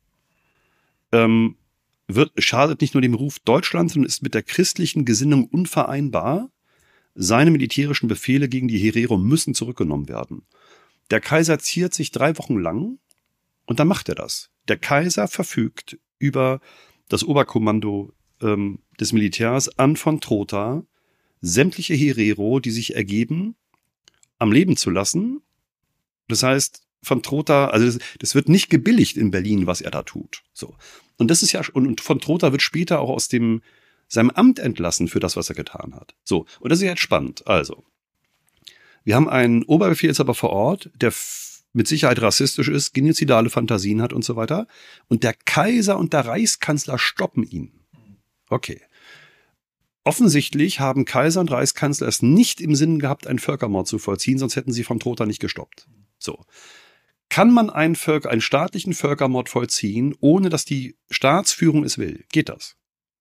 schadet nicht nur dem Ruf Deutschlands, sondern ist mit der christlichen Gesinnung unvereinbar. Seine militärischen Befehle gegen die Herero müssen zurückgenommen werden. Der Kaiser ziert sich 3 Wochen lang und dann macht er das. Der Kaiser verfügt über das Oberkommando des Militärs an von Trotha, sämtliche Herero, die sich ergeben, am Leben zu lassen. Das heißt, von Trotha, also das wird nicht gebilligt in Berlin, was er da tut. So. Und das ist ja, und von Trotha wird später auch aus seinem Amt entlassen für das, was er getan hat. So. Und das ist jetzt spannend. Also. Wir haben einen Oberbefehlshaber vor Ort, der mit Sicherheit rassistisch ist, genozidale Fantasien hat und so weiter. Und der Kaiser und der Reichskanzler stoppen ihn. Okay. Offensichtlich haben Kaiser und Reichskanzler es nicht im Sinn gehabt, einen Völkermord zu vollziehen, sonst hätten sie von Trotha nicht gestoppt. So. Kann man einen staatlichen Völkermord vollziehen, ohne dass die Staatsführung es will? Geht das?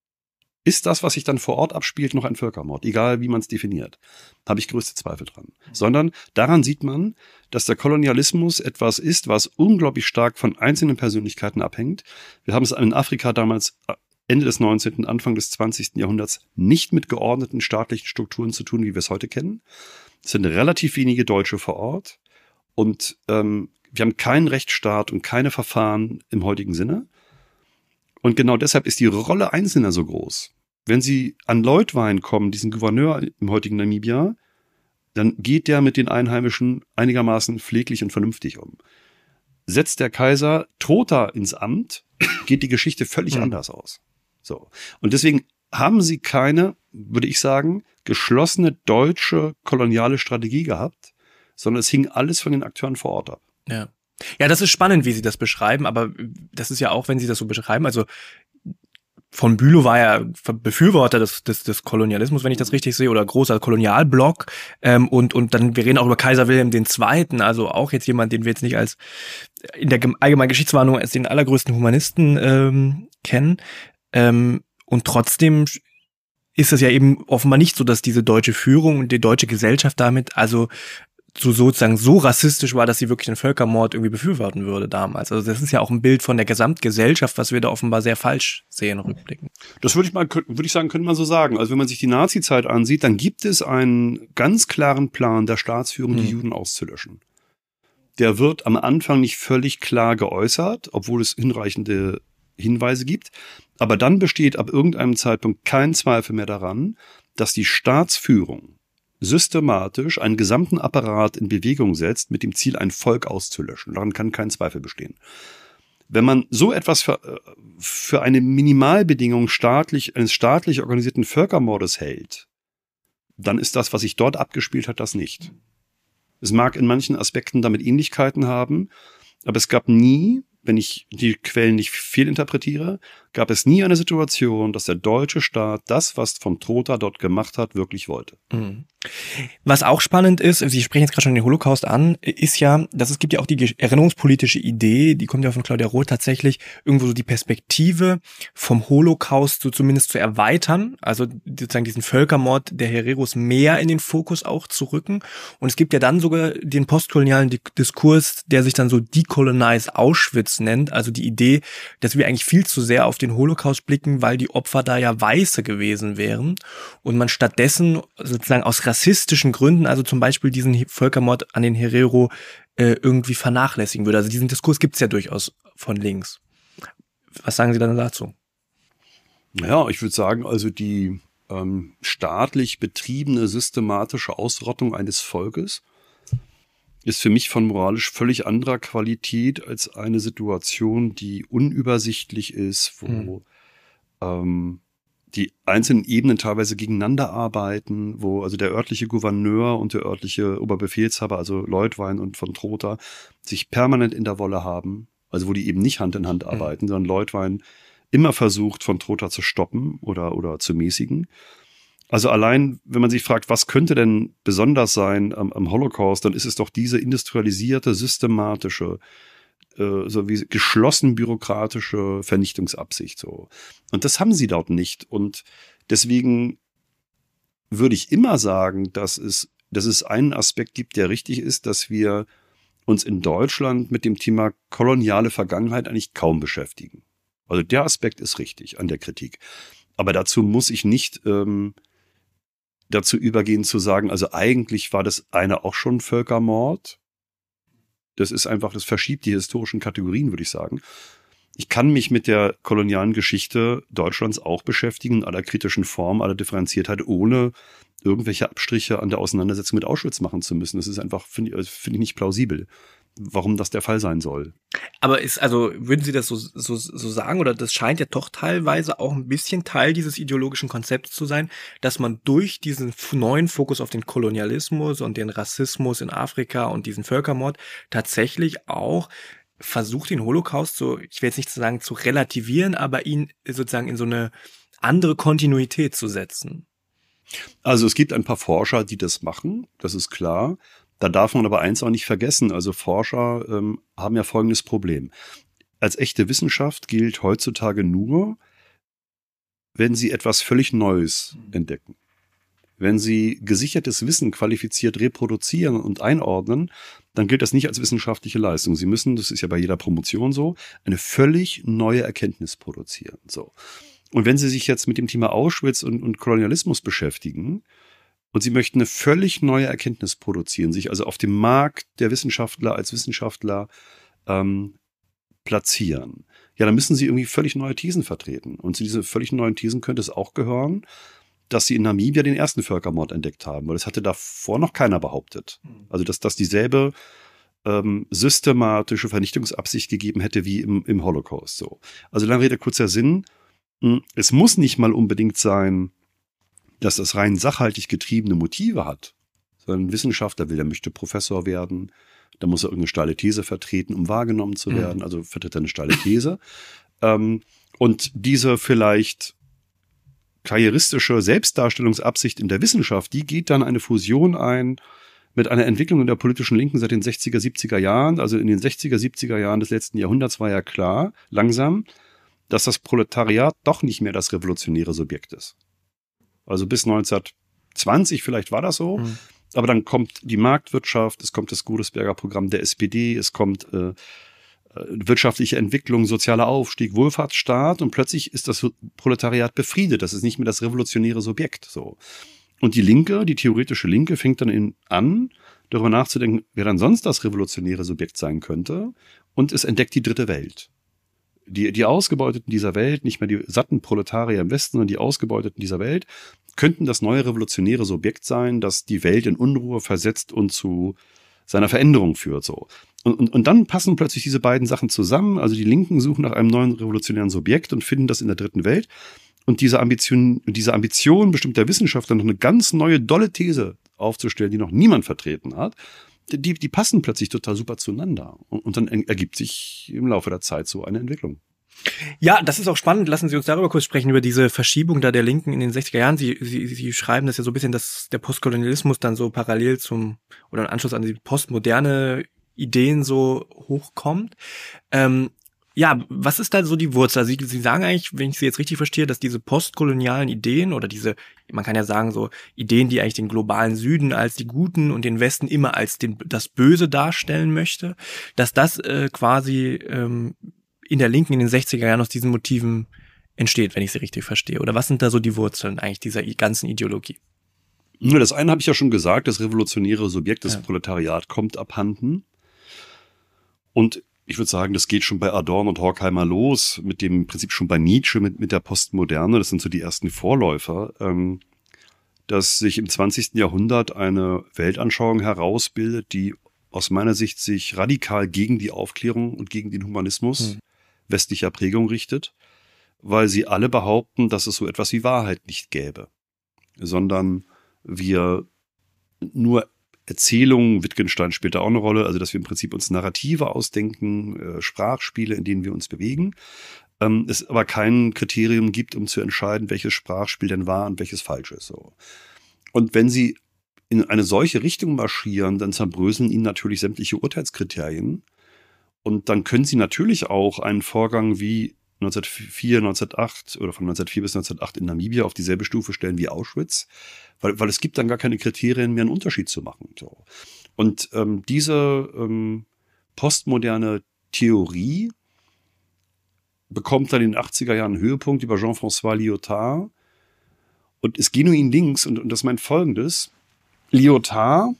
Ist das, was sich dann vor Ort abspielt, noch ein Völkermord? Egal, wie man es definiert. Habe ich größte Zweifel dran. Sondern daran sieht man, dass der Kolonialismus etwas ist, was unglaublich stark von einzelnen Persönlichkeiten abhängt. Wir haben es in Afrika damals Ende des 19., Anfang des 20. Jahrhunderts nicht mit geordneten staatlichen Strukturen zu tun, wie wir es heute kennen. Es sind relativ wenige Deutsche vor Ort. Und wir haben keinen Rechtsstaat und keine Verfahren im heutigen Sinne. Und genau deshalb ist die Rolle Einzelner so groß. Wenn Sie an Leutwein kommen, diesen Gouverneur im heutigen Namibia, dann geht der mit den Einheimischen einigermaßen pfleglich und vernünftig um. Setzt der Kaiser Trotha ins Amt, geht die Geschichte völlig anders aus. So. Und deswegen haben Sie keine, würde ich sagen, geschlossene deutsche koloniale Strategie gehabt, sondern es hing alles von den Akteuren vor Ort ab. Ja. Ja, das ist spannend, wie Sie das beschreiben, aber das ist ja auch, wenn Sie das so beschreiben, also von Bülow war ja Befürworter des Kolonialismus, wenn ich das richtig sehe, oder großer Kolonialblock, und dann, wir reden auch über Kaiser Wilhelm II., also auch jetzt jemand, den wir jetzt nicht als in der allgemeinen Geschichtswarnung als den allergrößten Humanisten kennen, und trotzdem ist es ja eben offenbar nicht so, dass diese deutsche Führung und die deutsche Gesellschaft damit also sozusagen so rassistisch war, dass sie wirklich den Völkermord irgendwie befürworten würde damals. Also das ist ja auch ein Bild von der Gesamtgesellschaft, was wir da offenbar sehr falsch sehen, rückblicken. Das würde ich sagen, könnte man so sagen. Also wenn man sich die Nazi-Zeit ansieht, dann gibt es einen ganz klaren Plan der Staatsführung, die Juden auszulöschen. Der wird am Anfang nicht völlig klar geäußert, obwohl es hinreichende Hinweise gibt. Aber dann besteht ab irgendeinem Zeitpunkt kein Zweifel mehr daran, dass die Staatsführung systematisch einen gesamten Apparat in Bewegung setzt, mit dem Ziel, ein Volk auszulöschen. Daran kann kein Zweifel bestehen. Wenn man so etwas für eine Minimalbedingung eines staatlich organisierten Völkermordes hält, dann ist das, was sich dort abgespielt hat, das nicht. Es mag in manchen Aspekten damit Ähnlichkeiten haben, aber es gab nie, wenn ich die Quellen nicht fehlinterpretiere, gab es nie eine Situation, dass der deutsche Staat das, was von Trotha dort gemacht hat, wirklich wollte. Was auch spannend ist, Sie sprechen jetzt gerade schon den Holocaust an, ist ja, dass es gibt ja auch die erinnerungspolitische Idee, die kommt ja von Claudia Roth, tatsächlich irgendwo so die Perspektive vom Holocaust so zumindest zu erweitern, also sozusagen diesen Völkermord der Hereros mehr in den Fokus auch zu rücken. Und es gibt ja dann sogar den postkolonialen Diskurs, der sich dann so Decolonize Auschwitz nennt, also die Idee, dass wir eigentlich viel zu sehr auf den Holocaust blicken, weil die Opfer da ja Weiße gewesen wären und man stattdessen sozusagen aus rassistischen Gründen, also zum Beispiel diesen Völkermord an den Herero irgendwie vernachlässigen würde. Also diesen Diskurs gibt es ja durchaus von links. Was sagen Sie dann dazu? Ja, ich würde sagen, also die staatlich betriebene systematische Ausrottung eines Volkes ist für mich von moralisch völlig anderer Qualität als eine Situation, die unübersichtlich ist, wo die einzelnen Ebenen teilweise gegeneinander arbeiten, wo also der örtliche Gouverneur und der örtliche Oberbefehlshaber, also Leutwein und von Trotha, sich permanent in der Wolle haben, also wo die eben nicht Hand in Hand arbeiten, sondern Leutwein immer versucht, von Trotha zu stoppen oder zu mäßigen. Also allein, wenn man sich fragt, was könnte denn besonders sein am Holocaust, dann ist es doch diese industrialisierte, systematische, so wie geschlossen bürokratische Vernichtungsabsicht so. Und das haben sie dort nicht. Und deswegen würde ich immer sagen, dass es einen Aspekt gibt, der richtig ist, dass wir uns in Deutschland mit dem Thema koloniale Vergangenheit eigentlich kaum beschäftigen. Also der Aspekt ist richtig an der Kritik. Aber dazu muss ich nicht dazu übergehen zu sagen, also eigentlich war das eine auch schon Völkermord. Das ist einfach, das verschiebt die historischen Kategorien, würde ich sagen. Ich kann mich mit der kolonialen Geschichte Deutschlands auch beschäftigen, in aller kritischen Form, aller Differenziertheit, ohne irgendwelche Abstriche an der Auseinandersetzung mit Auschwitz machen zu müssen. Das ist einfach, finde ich nicht plausibel, warum das der Fall sein soll. Aber würden Sie das so sagen, oder das scheint ja doch teilweise auch ein bisschen Teil dieses ideologischen Konzepts zu sein, dass man durch diesen neuen Fokus auf den Kolonialismus und den Rassismus in Afrika und diesen Völkermord tatsächlich auch versucht, den Holocaust so, ich will jetzt nicht sagen zu relativieren, aber ihn sozusagen in so eine andere Kontinuität zu setzen. Also es gibt ein paar Forscher, die das machen, das ist klar. Da darf man aber eins auch nicht vergessen. Also Forscher haben ja folgendes Problem. Als echte Wissenschaft gilt heutzutage nur, wenn sie etwas völlig Neues entdecken. Wenn sie gesichertes Wissen qualifiziert reproduzieren und einordnen, dann gilt das nicht als wissenschaftliche Leistung. Sie müssen, das ist ja bei jeder Promotion so, eine völlig neue Erkenntnis produzieren. So. Und wenn Sie sich jetzt mit dem Thema Auschwitz und Kolonialismus beschäftigen und Sie möchten eine völlig neue Erkenntnis produzieren, sich also auf dem Markt der Wissenschaftler als Wissenschaftler platzieren, ja, dann müssen Sie irgendwie völlig neue Thesen vertreten. Und zu diesen völlig neuen Thesen könnte es auch gehören, dass sie in Namibia den ersten Völkermord entdeckt haben, weil das hatte davor noch keiner behauptet. Also dass dieselbe systematische Vernichtungsabsicht gegeben hätte wie im Holocaust. So. Also lange Rede, kurzer Sinn, es muss nicht mal unbedingt sein, dass das rein sachhaltig getriebene Motive hat, sondern ein Wissenschaftler der möchte Professor werden, da muss er irgendeine steile These vertreten, um wahrgenommen zu werden, also vertritt er eine steile These. Und diese vielleicht karrieristische Selbstdarstellungsabsicht in der Wissenschaft, die geht dann eine Fusion ein mit einer Entwicklung in der politischen Linken seit den 60er, 70er Jahren. Also in den 60er, 70er Jahren des letzten Jahrhunderts war ja klar, langsam, dass das Proletariat doch nicht mehr das revolutionäre Subjekt ist. Also bis 1920 vielleicht war das so, aber dann kommt die Marktwirtschaft, es kommt das Godesberger Programm der SPD, es kommt wirtschaftliche Entwicklung, sozialer Aufstieg, Wohlfahrtsstaat und plötzlich ist das Proletariat befriedet. Das ist nicht mehr das revolutionäre Subjekt. So. Und die Linke, die theoretische Linke, fängt dann an, darüber nachzudenken, wer dann sonst das revolutionäre Subjekt sein könnte. Und es entdeckt die dritte Welt. Die Ausgebeuteten dieser Welt, nicht mehr die satten Proletarier im Westen, sondern die Ausgebeuteten dieser Welt, könnten das neue revolutionäre Subjekt sein, das die Welt in Unruhe versetzt und zu seiner Veränderung führt. So. Und dann passen plötzlich diese beiden Sachen zusammen. Also die Linken suchen nach einem neuen revolutionären Subjekt und finden das in der dritten Welt. Und diese Ambition bestimmter Wissenschaftler, noch eine ganz neue, dolle These aufzustellen, die noch niemand vertreten hat, die passen plötzlich total super zueinander. Und dann ergibt sich im Laufe der Zeit so eine Entwicklung. Ja, das ist auch spannend. Lassen Sie uns darüber kurz sprechen, über diese Verschiebung da der Linken in den 60er Jahren. Sie schreiben das ja so ein bisschen, dass der Postkolonialismus dann so parallel oder im Anschluss an die postmoderne Ideen so hochkommt. Ja, was ist da so die Wurzel? Also Sie sagen eigentlich, wenn ich Sie jetzt richtig verstehe, dass diese postkolonialen Ideen oder man kann ja sagen, so Ideen, die eigentlich den globalen Süden als die Guten und den Westen immer als das Böse darstellen möchte, dass das quasi in der Linken in den 60er Jahren aus diesen Motiven entsteht, wenn ich Sie richtig verstehe. Oder was sind da so die Wurzeln eigentlich dieser ganzen Ideologie? Das eine habe ich ja schon gesagt, das revolutionäre Subjekt, das Proletariat kommt abhanden. Und ich würde sagen, das geht schon bei Adorno und Horkheimer los, mit dem im Prinzip schon bei Nietzsche, mit der Postmoderne, das sind so die ersten Vorläufer, dass sich im 20. Jahrhundert eine Weltanschauung herausbildet, die aus meiner Sicht sich radikal gegen die Aufklärung und gegen den Humanismus westlicher Prägung richtet, weil sie alle behaupten, dass es so etwas wie Wahrheit nicht gäbe, sondern wir nur Erzählungen, Wittgenstein spielt da auch eine Rolle, also dass wir im Prinzip uns Narrative ausdenken, Sprachspiele, in denen wir uns bewegen, es aber kein Kriterium gibt, um zu entscheiden, welches Sprachspiel denn wahr und welches falsch ist. So. Und wenn Sie in eine solche Richtung marschieren, dann zerbröseln Ihnen natürlich sämtliche Urteilskriterien und dann können Sie natürlich auch einen Vorgang wie 1904, 1908 oder von 1904 bis 1908 in Namibia auf dieselbe Stufe stellen wie Auschwitz, weil es gibt dann gar keine Kriterien mehr, einen Unterschied zu machen. So. Und diese postmoderne Theorie bekommt dann in den 80er Jahren einen Höhepunkt über Jean-François Lyotard und ist genuin links und das meint Folgendes: Lyotard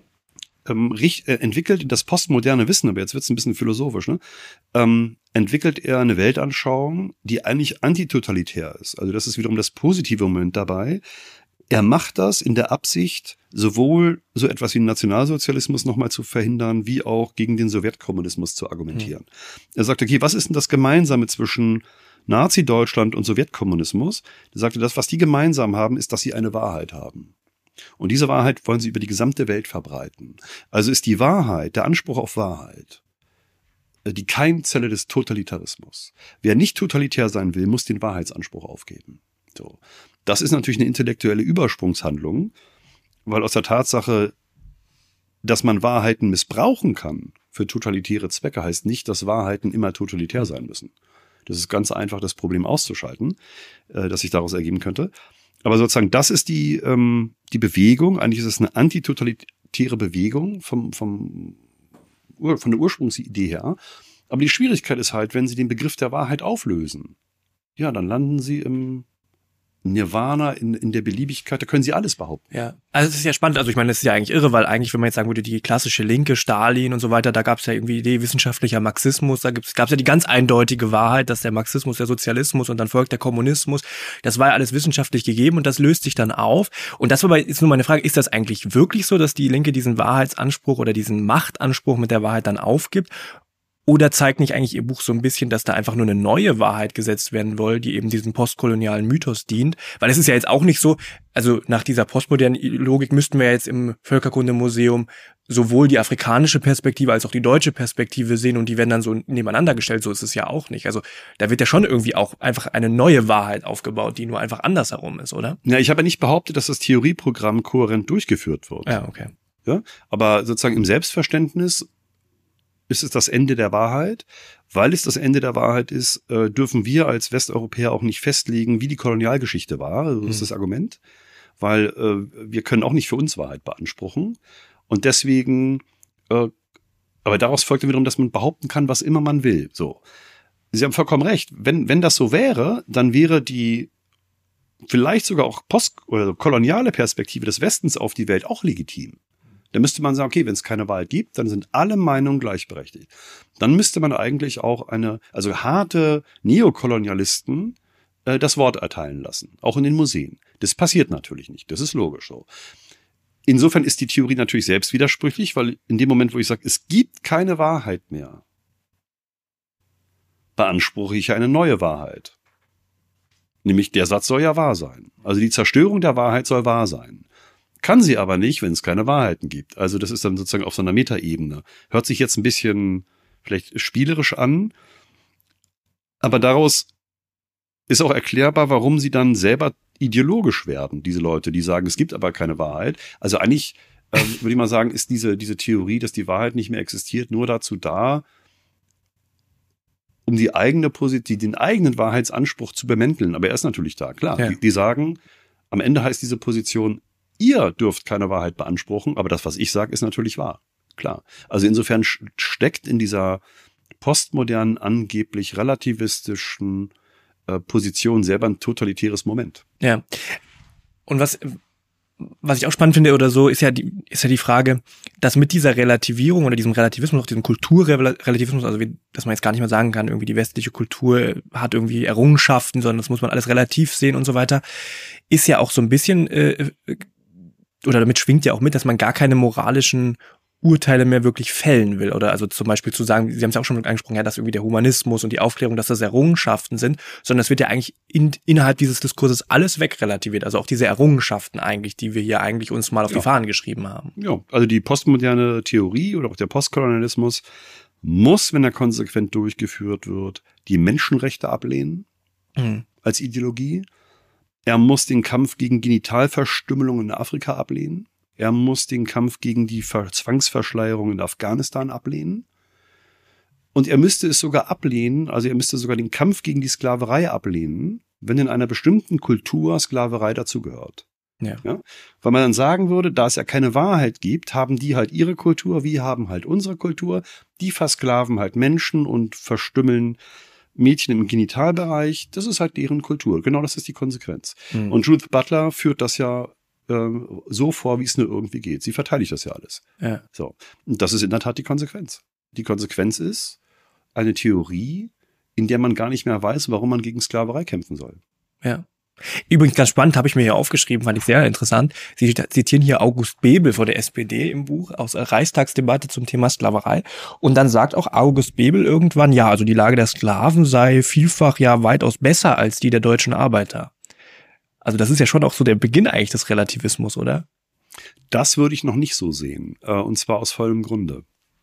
entwickelt in das postmoderne Wissen, aber jetzt wird es ein bisschen philosophisch, entwickelt er eine Weltanschauung, die eigentlich antitotalitär ist. Also das ist wiederum das positive Moment dabei. Er macht das in der Absicht, sowohl so etwas wie den Nationalsozialismus nochmal zu verhindern, wie auch gegen den Sowjetkommunismus zu argumentieren. Er sagt, okay, was ist denn das Gemeinsame zwischen Nazi-Deutschland und Sowjetkommunismus? Er sagte, das, was die gemeinsam haben, ist, dass sie eine Wahrheit haben. Und diese Wahrheit wollen sie über die gesamte Welt verbreiten. Also ist die Wahrheit, der Anspruch auf Wahrheit, die Keimzelle des Totalitarismus. Wer nicht totalitär sein will, muss den Wahrheitsanspruch aufgeben. So. Das ist natürlich eine intellektuelle Übersprungshandlung, weil aus der Tatsache, dass man Wahrheiten missbrauchen kann für totalitäre Zwecke, heißt nicht, dass Wahrheiten immer totalitär sein müssen. Das ist ganz einfach, das Problem auszuschalten, das sich daraus ergeben könnte. Aber sozusagen, das ist die Bewegung. Eigentlich ist es eine antitotalitäre Bewegung von der Ursprungsidee her. Aber die Schwierigkeit ist halt, wenn Sie den Begriff der Wahrheit auflösen, ja, dann landen Sie im Nirvana, in der Beliebigkeit, da können Sie alles behaupten. Ja, also es ist ja spannend, also ich meine, das ist ja eigentlich irre, weil eigentlich, wenn man jetzt sagen würde, die klassische Linke, Stalin und so weiter, da gab es ja irgendwie Idee wissenschaftlicher Marxismus, da gab es ja die ganz eindeutige Wahrheit, dass der Marxismus der Sozialismus und dann folgt der Kommunismus, das war ja alles wissenschaftlich gegeben und das löst sich dann auf. Und das war jetzt nur meine Frage, ist das eigentlich wirklich so, dass die Linke diesen Wahrheitsanspruch oder diesen Machtanspruch mit der Wahrheit dann aufgibt? Oder zeigt nicht eigentlich Ihr Buch so ein bisschen, dass da einfach nur eine neue Wahrheit gesetzt werden soll, die eben diesem postkolonialen Mythos dient? Weil es ist ja jetzt auch nicht so, also nach dieser postmodernen Logik müssten wir jetzt im Völkerkundemuseum sowohl die afrikanische Perspektive als auch die deutsche Perspektive sehen und die werden dann so nebeneinander gestellt. So ist es ja auch nicht. Also da wird ja schon irgendwie auch einfach eine neue Wahrheit aufgebaut, die nur einfach andersherum ist, oder? Ja, ich habe ja nicht behauptet, dass das Theorieprogramm kohärent durchgeführt wird. Ja, okay. Ja, aber sozusagen im Selbstverständnis ist es das Ende der Wahrheit. Weil es das Ende der Wahrheit ist, dürfen wir als Westeuropäer auch nicht festlegen, wie die Kolonialgeschichte war. Das ist das Argument. Weil wir können auch nicht für uns Wahrheit beanspruchen. Und deswegen, aber daraus folgt dann wiederum, dass man behaupten kann, was immer man will. So. Sie haben vollkommen recht. Wenn das so wäre, dann wäre die vielleicht sogar auch oder koloniale Perspektive des Westens auf die Welt auch legitim. Da müsste man sagen, okay, wenn es keine Wahrheit gibt, dann sind alle Meinungen gleichberechtigt. Dann müsste man eigentlich auch also harte Neokolonialisten das Wort erteilen lassen, auch in den Museen. Das passiert natürlich nicht, das ist logisch so. Insofern ist die Theorie natürlich selbst widersprüchlich, weil in dem Moment, wo ich sage, es gibt keine Wahrheit mehr, beanspruche ich eine neue Wahrheit. Nämlich der Satz soll ja wahr sein. Also die Zerstörung der Wahrheit soll wahr sein. Kann sie aber nicht, wenn es keine Wahrheiten gibt. Also das ist dann sozusagen auf so einer Metaebene. Hört sich jetzt ein bisschen vielleicht spielerisch an, Aber daraus ist auch erklärbar, warum sie dann selber ideologisch werden, diese Leute, die sagen, es gibt aber keine Wahrheit. Also eigentlich, würde ich mal sagen, ist diese Theorie, dass die Wahrheit nicht mehr existiert, nur dazu da, um die eigene den eigenen Wahrheitsanspruch zu bemänteln. Aber er ist natürlich da, klar. Ja. Die sagen, am Ende heißt diese Position, ihr dürft keine Wahrheit beanspruchen, aber das, was ich sage, ist natürlich wahr. Klar. Also insofern steckt in dieser postmodernen, angeblich relativistischen Position selber ein totalitäres Moment. Ja. Und was ich auch spannend finde oder so, ist ja die Frage, dass mit dieser Relativierung oder diesem Relativismus, auch diesem Kulturrelativismus, also dass man jetzt gar nicht mehr sagen kann, irgendwie die westliche Kultur hat irgendwie Errungenschaften, sondern das muss man alles relativ sehen und so weiter, ist ja auch so ein bisschen, oder damit schwingt ja auch mit, dass man gar keine moralischen Urteile mehr wirklich fällen will. Oder also zum Beispiel zu sagen, Sie haben es ja auch schon angesprochen, ja, dass irgendwie der Humanismus und die Aufklärung, dass das Errungenschaften sind, sondern es wird ja eigentlich innerhalb dieses Diskurses alles wegrelativiert. Also auch diese Errungenschaften eigentlich, die wir hier eigentlich uns mal auf die Fahnen geschrieben haben. Ja, also die postmoderne Theorie oder auch der Postkolonialismus muss, wenn er konsequent durchgeführt wird, die Menschenrechte ablehnen als Ideologie. Er muss den Kampf gegen Genitalverstümmelung in Afrika ablehnen. Er muss den Kampf gegen die Zwangsverschleierung in Afghanistan ablehnen. Und er müsste es sogar ablehnen, also er müsste sogar den Kampf gegen die Sklaverei ablehnen, wenn in einer bestimmten Kultur Sklaverei dazugehört. Ja. Weil man dann sagen würde, da es ja keine Wahrheit gibt, haben die halt ihre Kultur, wir haben halt unsere Kultur. Die versklaven halt Menschen und verstümmeln Mädchen im Genitalbereich. Das ist halt deren Kultur. Genau das ist die Konsequenz. Und Judith Butler führt das ja so vor, wie es nur irgendwie geht. Sie verteidigt das ja alles. Ja. So. Und das ist in der Tat die Konsequenz. Die Konsequenz ist eine Theorie, in der man gar nicht mehr weiß, warum man gegen Sklaverei kämpfen soll. Ja. Übrigens ganz spannend, habe ich mir hier aufgeschrieben, fand ich sehr interessant. Sie zitieren hier August Bebel von der SPD im Buch aus der Reichstagsdebatte zum Thema Sklaverei. Und dann sagt auch August Bebel irgendwann, ja, also die Lage der Sklaven sei vielfach ja weitaus besser als die der deutschen Arbeiter. Also das ist ja schon auch so der Beginn eigentlich des Relativismus, oder? Das würde ich noch nicht so sehen. Und zwar aus vollem Grunde.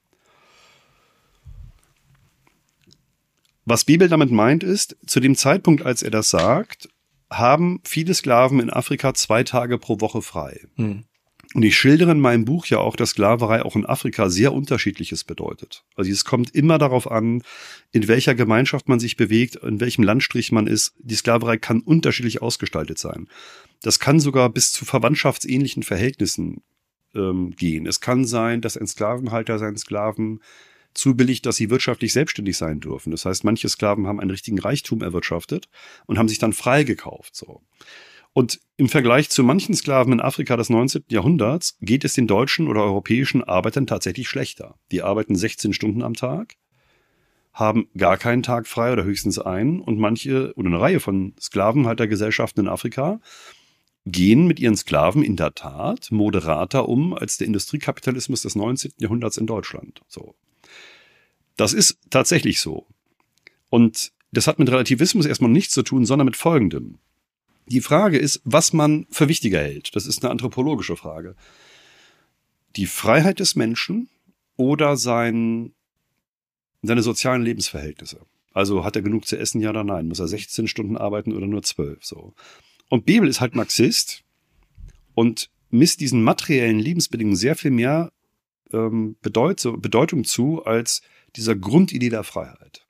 Was Bebel damit meint ist, zu dem Zeitpunkt, als er das sagt, haben viele Sklaven in Afrika 2 Tage pro Woche frei. Und ich schildere in meinem Buch ja auch, dass Sklaverei auch in Afrika sehr Unterschiedliches bedeutet. Also es kommt immer darauf an, in welcher Gemeinschaft man sich bewegt, in welchem Landstrich man ist. Die Sklaverei kann unterschiedlich ausgestaltet sein. Das kann sogar bis zu verwandtschaftsähnlichen Verhältnissen gehen. Es kann sein, dass ein Sklavenhalter seinen Sklaven zubilligt, dass sie wirtschaftlich selbstständig sein dürfen. Das heißt, manche Sklaven haben einen richtigen Reichtum erwirtschaftet und haben sich dann freigekauft. So. Und im Vergleich zu manchen Sklaven in Afrika des 19. Jahrhunderts geht es den deutschen oder europäischen Arbeitern tatsächlich schlechter. Die arbeiten 16 Stunden am Tag, haben gar keinen Tag frei oder höchstens einen. Und manche oder eine Reihe von Sklavenhaltergesellschaften in Afrika gehen mit ihren Sklaven in der Tat moderater um als der Industriekapitalismus des 19. Jahrhunderts in Deutschland. So. Das ist tatsächlich so. Und das hat mit Relativismus erstmal nichts zu tun, sondern mit Folgendem. Die Frage ist, was man für wichtiger hält. Das ist eine anthropologische Frage. Die Freiheit des Menschen oder seine sozialen Lebensverhältnisse. Also hat er genug zu essen, ja oder nein? Muss er 16 Stunden arbeiten oder nur 12? So. Und Bebel ist halt Marxist und misst diesen materiellen Lebensbedingungen sehr viel mehr Bedeutung zu als dieser Grundidee der Freiheit.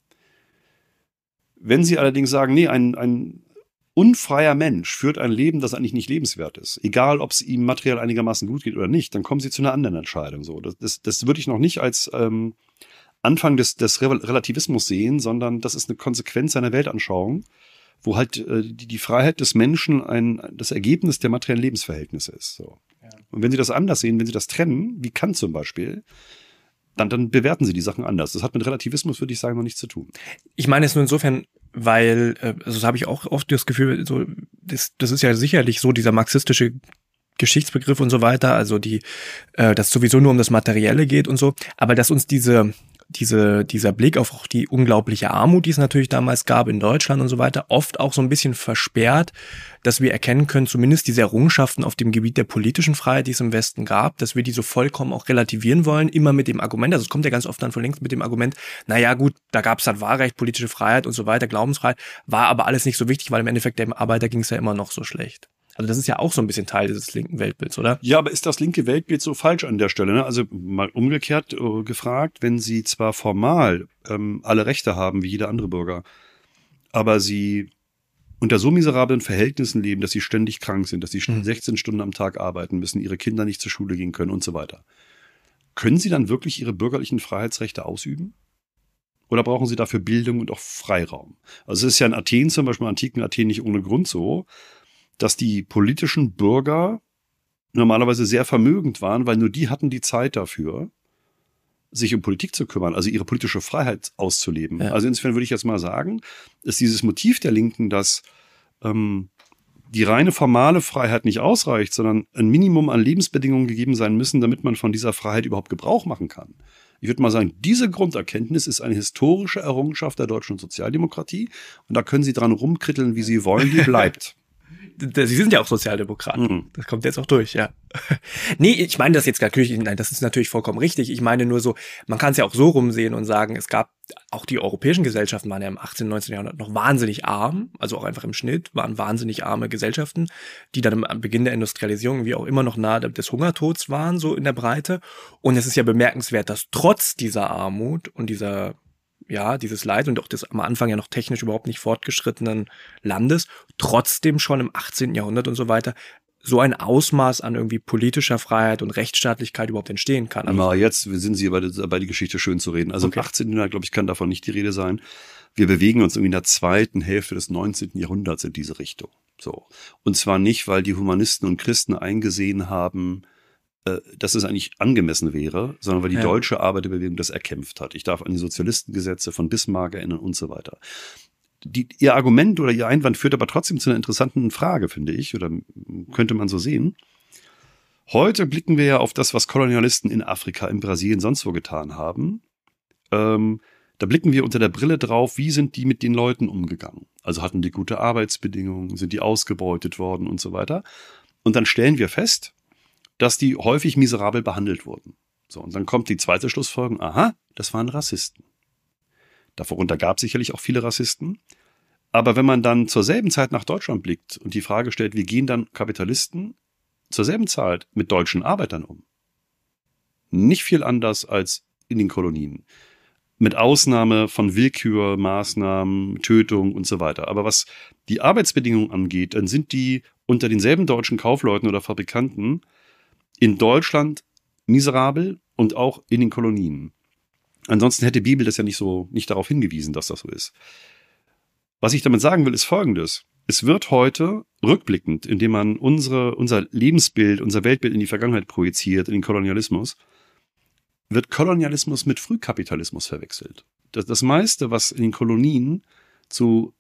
Wenn Sie allerdings sagen, nee, ein unfreier Mensch führt ein Leben, das eigentlich nicht lebenswert ist, egal ob es ihm materiell einigermaßen gut geht oder nicht, dann kommen Sie zu einer anderen Entscheidung. So, das würde ich noch nicht als Anfang des Relativismus sehen, sondern das ist eine Konsequenz seiner Weltanschauung, wo halt die Freiheit des Menschen das Ergebnis der materiellen Lebensverhältnisse ist. So. Ja. Und wenn Sie das anders sehen, wenn Sie das trennen, wie Kant zum Beispiel, dann bewerten Sie die Sachen anders. Das hat mit Relativismus, würde ich sagen, noch nichts zu tun. Ich meine es nur insofern, weil, also das habe ich auch oft das Gefühl, so das ist ja sicherlich so dieser marxistische Geschichtsbegriff und so weiter, also dass es sowieso nur um das Materielle geht und so, aber dass uns diese dieser Blick auf auch die unglaubliche Armut, die es natürlich damals gab in Deutschland und so weiter, oft auch so ein bisschen versperrt, dass wir erkennen können, zumindest diese Errungenschaften auf dem Gebiet der politischen Freiheit, die es im Westen gab, dass wir die so vollkommen auch relativieren wollen, immer mit dem Argument, also es kommt ja ganz oft dann von links mit dem Argument, naja gut, da gab es dann Wahlrecht, politische Freiheit und so weiter, Glaubensfreiheit, war aber alles nicht so wichtig, weil im Endeffekt dem Arbeiter ging es ja immer noch so schlecht. Also das ist ja auch so ein bisschen Teil dieses linken Weltbilds, oder? Ja, aber ist das linke Weltbild so falsch an der Stelle? Ne? Also mal umgekehrt gefragt, wenn Sie zwar formal alle Rechte haben wie jeder andere Bürger, aber Sie unter so miserablen Verhältnissen leben, dass Sie ständig krank sind, dass Sie 16 Stunden am Tag arbeiten müssen, Ihre Kinder nicht zur Schule gehen können und so weiter. Können Sie dann wirklich Ihre bürgerlichen Freiheitsrechte ausüben? Oder brauchen Sie dafür Bildung und auch Freiraum? Also es ist ja in Athen zum Beispiel, im antiken Athen nicht ohne Grund so, dass die politischen Bürger normalerweise sehr vermögend waren, weil nur die hatten die Zeit dafür, sich um Politik zu kümmern, also ihre politische Freiheit auszuleben. Ja. Also insofern würde ich jetzt mal sagen, ist dieses Motiv der Linken, dass die reine formale Freiheit nicht ausreicht, sondern ein Minimum an Lebensbedingungen gegeben sein müssen, damit man von dieser Freiheit überhaupt Gebrauch machen kann. Ich würde mal sagen, diese Grunderkenntnis ist eine historische Errungenschaft der deutschen Sozialdemokratie und da können Sie dran rumkritteln, wie Sie wollen, die bleibt. Sie sind ja auch Sozialdemokraten. Das kommt jetzt auch durch, ja. Nee, ich meine das jetzt natürlich, nein, das ist natürlich vollkommen richtig. Ich meine nur so, man kann es ja auch so rumsehen und sagen, es gab, auch die europäischen Gesellschaften waren ja im 18., 19. Jahrhundert noch wahnsinnig arm, also auch einfach im Schnitt, waren wahnsinnig arme Gesellschaften, die dann am Beginn der Industrialisierung wie auch immer noch nahe des Hungertods waren, so in der Breite. Und es ist ja bemerkenswert, dass trotz dieser Armut und dieses Leid und auch des am Anfang ja noch technisch überhaupt nicht fortgeschrittenen Landes, trotzdem schon im 18. Jahrhundert und so weiter, so ein Ausmaß an irgendwie politischer Freiheit und Rechtsstaatlichkeit überhaupt entstehen kann. Aber jetzt sind Sie dabei, die Geschichte schön zu reden. Also okay. Im 18. Jahrhundert, glaube ich, kann davon nicht die Rede sein. Wir bewegen uns irgendwie in der zweiten Hälfte des 19. Jahrhunderts in diese Richtung. So. Und zwar nicht, weil die Humanisten und Christen eingesehen haben, dass es eigentlich angemessen wäre, sondern weil die deutsche Arbeiterbewegung das erkämpft hat. Ich darf an die Sozialistengesetze von Bismarck erinnern und so weiter. Ihr Argument oder Ihr Einwand führt aber trotzdem zu einer interessanten Frage, finde ich, oder könnte man so sehen. Heute blicken wir ja auf das, was Kolonialisten in Afrika, in Brasilien, sonst wo getan haben. Da blicken wir unter der Brille drauf, wie sind die mit den Leuten umgegangen? Also hatten die gute Arbeitsbedingungen, sind die ausgebeutet worden und so weiter. Und dann stellen wir fest, dass die häufig miserabel behandelt wurden. So, und dann kommt die zweite Schlussfolgerung, aha, das waren Rassisten. Darunter gab es sicherlich auch viele Rassisten. Aber wenn man dann zur selben Zeit nach Deutschland blickt und die Frage stellt, wie gehen dann Kapitalisten zur selben Zeit mit deutschen Arbeitern um? Nicht viel anders als in den Kolonien. Mit Ausnahme von Willkürmaßnahmen, Tötung und so weiter. Aber was die Arbeitsbedingungen angeht, dann sind die unter denselben deutschen Kaufleuten oder Fabrikanten in Deutschland miserabel und auch in den Kolonien. Ansonsten hätte Bibel das ja nicht darauf hingewiesen, dass das so ist. Was ich damit sagen will, ist Folgendes. Es wird heute rückblickend, indem man unser Lebensbild, unser Weltbild in die Vergangenheit projiziert, in den Kolonialismus, wird Kolonialismus mit Frühkapitalismus verwechselt. Das meiste, was in den Kolonien zu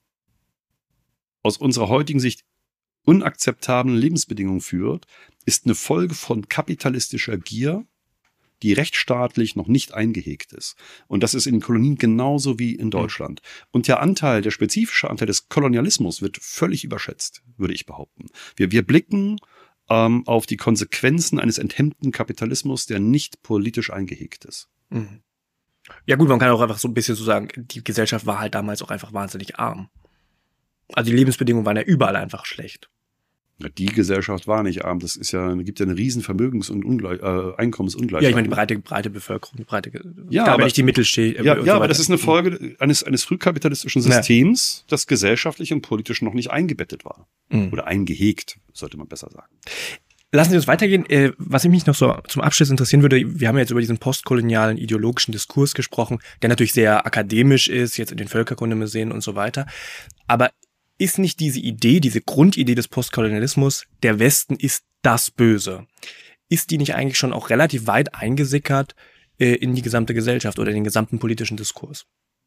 aus unserer heutigen Sicht unakzeptablen Lebensbedingungen führt, ist eine Folge von kapitalistischer Gier, die rechtsstaatlich noch nicht eingehegt ist. Und das ist in den Kolonien genauso wie in Deutschland. Und der spezifische Anteil des Kolonialismus wird völlig überschätzt, würde ich behaupten. Wir blicken auf die Konsequenzen eines enthemmten Kapitalismus, der nicht politisch eingehegt ist. Mhm. Ja gut, man kann auch einfach so ein bisschen so sagen, die Gesellschaft war halt damals auch einfach wahnsinnig arm. Also die Lebensbedingungen waren ja überall einfach schlecht. Ja, die Gesellschaft war nicht arm. Gibt ja eine riesen Vermögens- und Einkommensungleichheit. Ja, ich meine, die breite Bevölkerung, ja, aber nicht die Mittelschicht. Ja, aber das ist eine Folge eines frühkapitalistischen Systems, das gesellschaftlich und politisch noch nicht eingebettet war. Oder eingehegt, sollte man besser sagen. Lassen Sie uns weitergehen. Was mich noch so zum Abschluss interessieren würde, wir haben jetzt über diesen postkolonialen ideologischen Diskurs gesprochen, der natürlich sehr akademisch ist, jetzt in den Völkerkundemuseen und so weiter. Aber ist nicht diese Idee, diese Grundidee des Postkolonialismus, der Westen ist das Böse, ist die nicht eigentlich schon auch relativ weit eingesickert in die gesamte Gesellschaft oder in den gesamten politischen Diskurs?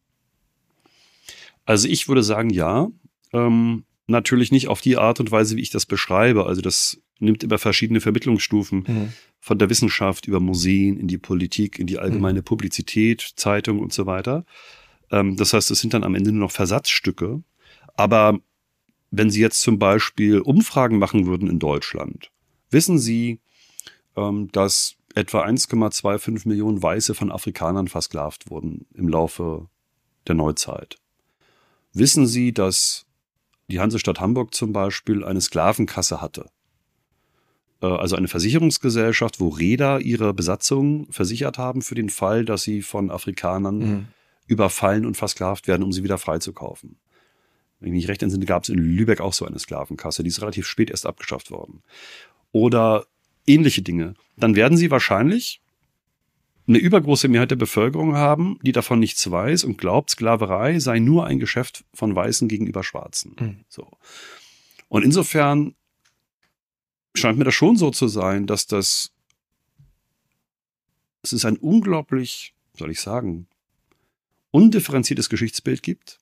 Also ich würde sagen, ja. Natürlich nicht auf die Art und Weise, wie ich das beschreibe. Also das nimmt immer verschiedene Vermittlungsstufen von der Wissenschaft über Museen in die Politik, in die allgemeine Publizität, Zeitung und so weiter. Das heißt, es sind dann am Ende nur noch Versatzstücke. Aber wenn Sie jetzt zum Beispiel Umfragen machen würden in Deutschland, wissen Sie, dass etwa 1,25 Millionen Weiße von Afrikanern versklavt wurden im Laufe der Neuzeit. Wissen Sie, dass die Hansestadt Hamburg zum Beispiel eine Sklavenkasse hatte? Also eine Versicherungsgesellschaft, wo Reeder ihre Besatzung versichert haben für den Fall, dass sie von Afrikanern überfallen und versklavt werden, um sie wieder freizukaufen. Wenn ich mich recht entsinne, gab es in Lübeck auch so eine Sklavenkasse. Die ist relativ spät erst abgeschafft worden. Oder ähnliche Dinge. Dann werden Sie wahrscheinlich eine übergroße Mehrheit der Bevölkerung haben, die davon nichts weiß und glaubt, Sklaverei sei nur ein Geschäft von Weißen gegenüber Schwarzen. So. Und insofern scheint mir das schon so zu sein, dass es ist ein unglaublich, soll ich sagen, undifferenziertes Geschichtsbild gibt.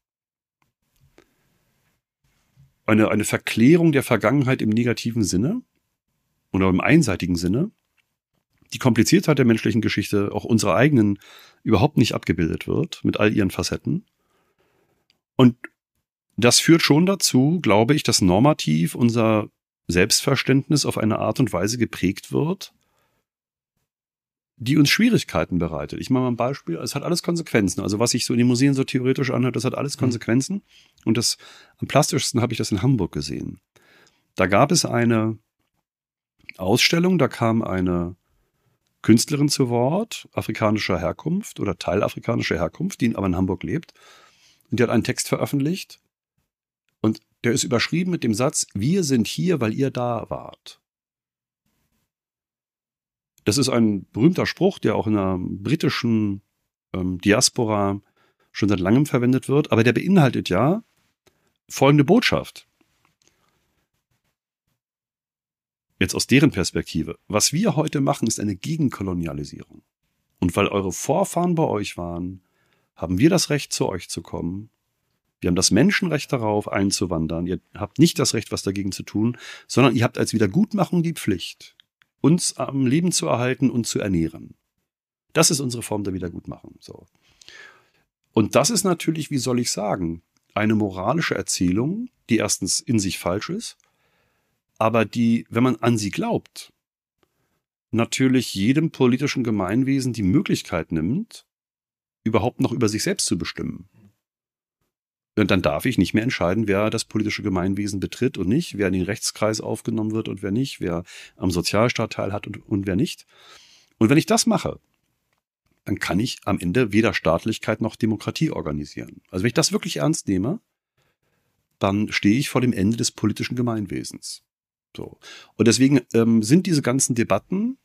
Eine Verklärung der Vergangenheit im negativen Sinne oder im einseitigen Sinne, die Kompliziertheit der menschlichen Geschichte, auch unserer eigenen, überhaupt nicht abgebildet wird, mit all ihren Facetten. Und das führt schon dazu, glaube ich, dass normativ unser Selbstverständnis auf eine Art und Weise geprägt wird, die uns Schwierigkeiten bereitet. Ich mache mal ein Beispiel. Es hat alles Konsequenzen. Also was sich so in den Museen so theoretisch anhört, das hat alles Konsequenzen. Und am plastischsten habe ich das in Hamburg gesehen. Da gab es eine Ausstellung, da kam eine Künstlerin zu Wort, afrikanischer Herkunft oder teilafrikanischer Herkunft, die aber in Hamburg lebt. Und die hat einen Text veröffentlicht. Und der ist überschrieben mit dem Satz, wir sind hier, weil ihr da wart. Das ist ein berühmter Spruch, der auch in der britischen Diaspora schon seit langem verwendet wird, aber der beinhaltet ja folgende Botschaft. Jetzt aus deren Perspektive. Was wir heute machen, ist eine Gegenkolonialisierung. Und weil eure Vorfahren bei euch waren, haben wir das Recht, zu euch zu kommen. Wir haben das Menschenrecht darauf, einzuwandern. Ihr habt nicht das Recht, was dagegen zu tun, sondern ihr habt als Wiedergutmachung die Pflicht, uns am Leben zu erhalten und zu ernähren. Das ist unsere Form der Wiedergutmachung. So. Und das ist natürlich, wie soll ich sagen, eine moralische Erzählung, die erstens in sich falsch ist, aber die, wenn man an sie glaubt, natürlich jedem politischen Gemeinwesen die Möglichkeit nimmt, überhaupt noch über sich selbst zu bestimmen. Und dann darf ich nicht mehr entscheiden, wer das politische Gemeinwesen betritt und nicht, wer in den Rechtskreis aufgenommen wird und wer nicht, wer am Sozialstaat teilhat und wer nicht. Und wenn ich das mache, dann kann ich am Ende weder Staatlichkeit noch Demokratie organisieren. Also wenn ich das wirklich ernst nehme, dann stehe ich vor dem Ende des politischen Gemeinwesens. So. Und deswegen sind diese ganzen Debatten,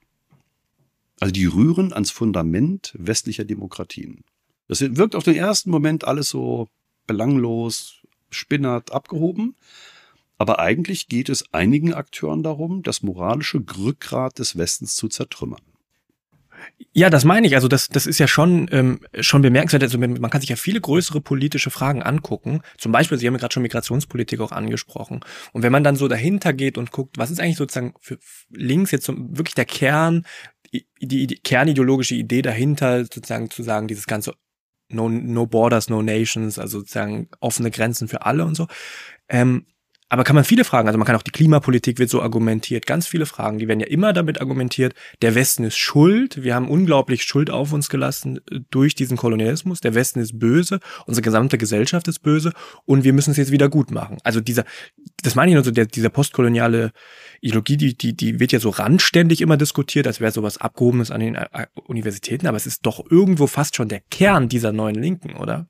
also die rühren ans Fundament westlicher Demokratien. Das wirkt auf den ersten Moment alles so belanglos, spinnert, abgehoben. Aber eigentlich geht es einigen Akteuren darum, das moralische Rückgrat des Westens zu zertrümmern. Ja, das meine ich. Also das ist ja schon bemerkenswert. Also man kann sich ja viele größere politische Fragen angucken. Zum Beispiel, Sie haben ja gerade schon Migrationspolitik auch angesprochen. Und wenn man dann so dahinter geht und guckt, was ist eigentlich sozusagen für links jetzt so wirklich der Kern, die kernideologische Idee dahinter, sozusagen zu sagen, dieses ganze No Borders, No Nations, also sozusagen offene Grenzen für alle und so. Aber kann man viele Fragen, also man kann auch die Klimapolitik wird so argumentiert, ganz viele Fragen, die werden ja immer damit argumentiert, der Westen ist schuld, wir haben unglaublich Schuld auf uns gelassen durch diesen Kolonialismus, der Westen ist böse, unsere gesamte Gesellschaft ist böse und wir müssen es jetzt wieder gut machen. Also das meine ich nur so, dieser postkoloniale Ideologie, die wird ja so randständig immer diskutiert, als wäre sowas Abgehobenes an den Universitäten, aber es ist doch irgendwo fast schon der Kern dieser neuen Linken, oder?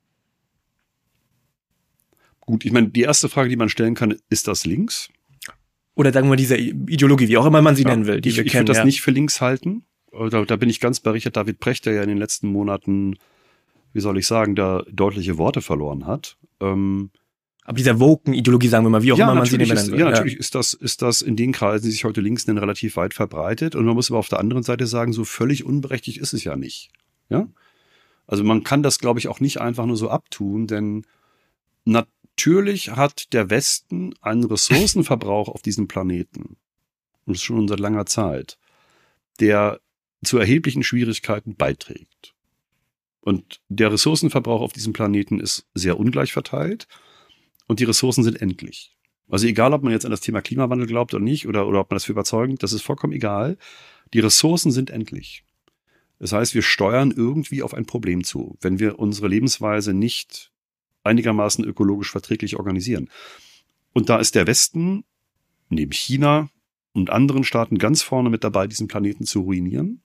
Gut, ich meine, die erste Frage, die man stellen kann, ist das links? Oder sagen wir diese Ideologie, wie auch immer man sie nennen will, die wir kennen. Ich würde das nicht für links halten. Da bin ich ganz bei Richard David Precht, der ja in den letzten Monaten, wie soll ich sagen, da deutliche Worte verloren hat. Aber dieser Woken-Ideologie, sagen wir mal, wie auch immer man sie nennen will. Ja, natürlich ist das in den Kreisen, die sich heute links nennen, relativ weit verbreitet. Und man muss aber auf der anderen Seite sagen, so völlig unberechtigt ist es ja nicht. Ja? Also man kann das, glaube ich, auch nicht einfach nur so abtun, denn Natürlich hat der Westen einen Ressourcenverbrauch auf diesem Planeten, und das schon seit langer Zeit, der zu erheblichen Schwierigkeiten beiträgt. Und der Ressourcenverbrauch auf diesem Planeten ist sehr ungleich verteilt und die Ressourcen sind endlich. Also egal, ob man jetzt an das Thema Klimawandel glaubt oder nicht, oder ob man das für überzeugend, das ist vollkommen egal. Die Ressourcen sind endlich. Das heißt, wir steuern irgendwie auf ein Problem zu, wenn wir unsere Lebensweise nicht einigermaßen ökologisch verträglich organisieren. Und da ist der Westen neben China und anderen Staaten ganz vorne mit dabei, diesen Planeten zu ruinieren.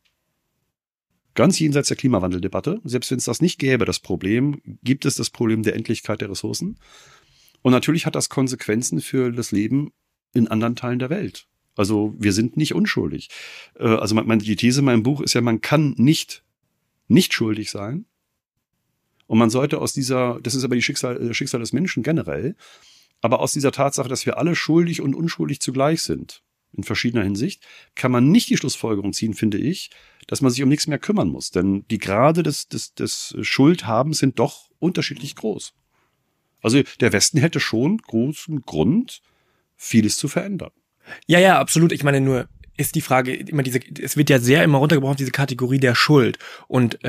Ganz jenseits der Klimawandeldebatte. Selbst wenn es das nicht gäbe, das Problem, gibt es das Problem der Endlichkeit der Ressourcen. Und natürlich hat das Konsequenzen für das Leben in anderen Teilen der Welt. Also wir sind nicht unschuldig. Also die These in meinem Buch ist ja, man kann nicht schuldig sein. Und man sollte aus dieser, das ist aber die Schicksal des Menschen generell, aber aus dieser Tatsache, dass wir alle schuldig und unschuldig zugleich sind, in verschiedener Hinsicht, kann man nicht die Schlussfolgerung ziehen, finde ich, dass man sich um nichts mehr kümmern muss. Denn die Grade des Schuldhabens sind doch unterschiedlich groß. Also der Westen hätte schon großen Grund, vieles zu verändern. Ja, absolut. Ich meine, nur ist die Frage immer es wird ja sehr immer runtergebrochen auf diese Kategorie der Schuld. Und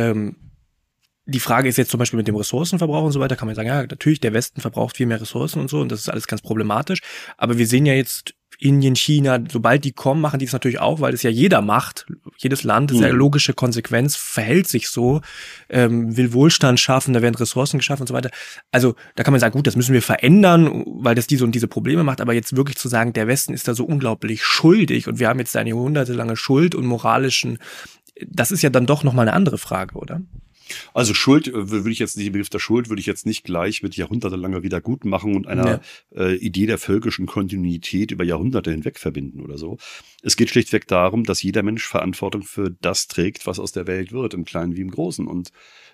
die Frage ist jetzt zum Beispiel mit dem Ressourcenverbrauch und so weiter, kann man sagen, ja, natürlich, der Westen verbraucht viel mehr Ressourcen und so, und das ist alles ganz problematisch. Aber wir sehen ja jetzt Indien, China, sobald die kommen, machen die es natürlich auch, weil es ja jeder macht. Jedes Land, das ist ja logische Konsequenz, verhält sich so, will Wohlstand schaffen, da werden Ressourcen geschaffen und so weiter. Also da kann man sagen, gut, das müssen wir verändern, weil das diese und diese Probleme macht. Aber jetzt wirklich zu sagen, der Westen ist da so unglaublich schuldig und wir haben jetzt eine jahrhundertelange Schuld und moralischen, das ist ja dann doch nochmal eine andere Frage, oder? Also Schuld, würde ich jetzt, den Begriff der Schuld würde ich jetzt nicht gleich mit jahrhundertelanger Wiedergutmachung und einer Idee der völkischen Kontinuität über Jahrhunderte hinweg verbinden oder so. Es geht schlichtweg darum, dass jeder Mensch Verantwortung für das trägt, was aus der Welt wird, im Kleinen wie im Großen. Und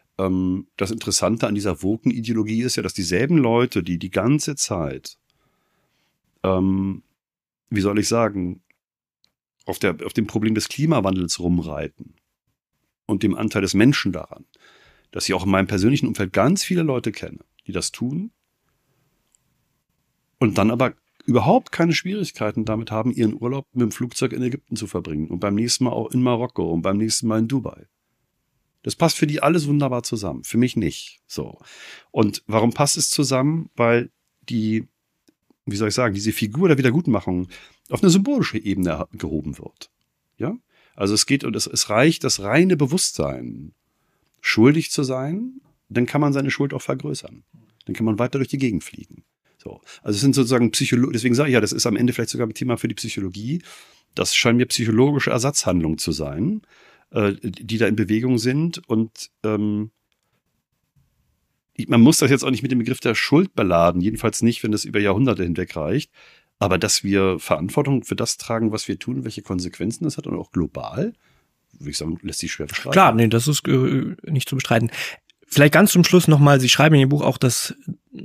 das Interessante an dieser Woken-Ideologie ist ja, dass dieselben Leute, die ganze Zeit, wie soll ich sagen, auf dem Problem des Klimawandels rumreiten und dem Anteil des Menschen daran, dass ich auch in meinem persönlichen Umfeld ganz viele Leute kenne, die das tun und dann aber überhaupt keine Schwierigkeiten damit haben, ihren Urlaub mit dem Flugzeug in Ägypten zu verbringen und beim nächsten Mal auch in Marokko und beim nächsten Mal in Dubai. Das passt für die alles wunderbar zusammen, für mich nicht. So. Und warum passt es zusammen? Weil diese Figur der Wiedergutmachung auf eine symbolische Ebene gehoben wird. Ja? Also es reicht das reine Bewusstsein, schuldig zu sein, dann kann man seine Schuld auch vergrößern. Dann kann man weiter durch die Gegend fliegen. So. Also es sind sozusagen deswegen sage ich ja, das ist am Ende vielleicht sogar ein Thema für die Psychologie. Das scheinen mir psychologische Ersatzhandlungen zu sein, die da in Bewegung sind. Und man muss das jetzt auch nicht mit dem Begriff der Schuld beladen, jedenfalls nicht, wenn das über Jahrhunderte hinweg reicht. Aber dass wir Verantwortung für das tragen, was wir tun, welche Konsequenzen das hat und auch global, würde ich sagen, lässt sich schwer bestreiten. Klar, nee, das ist nicht zu bestreiten. Vielleicht ganz zum Schluss nochmal, Sie schreiben in Ihrem Buch auch, dass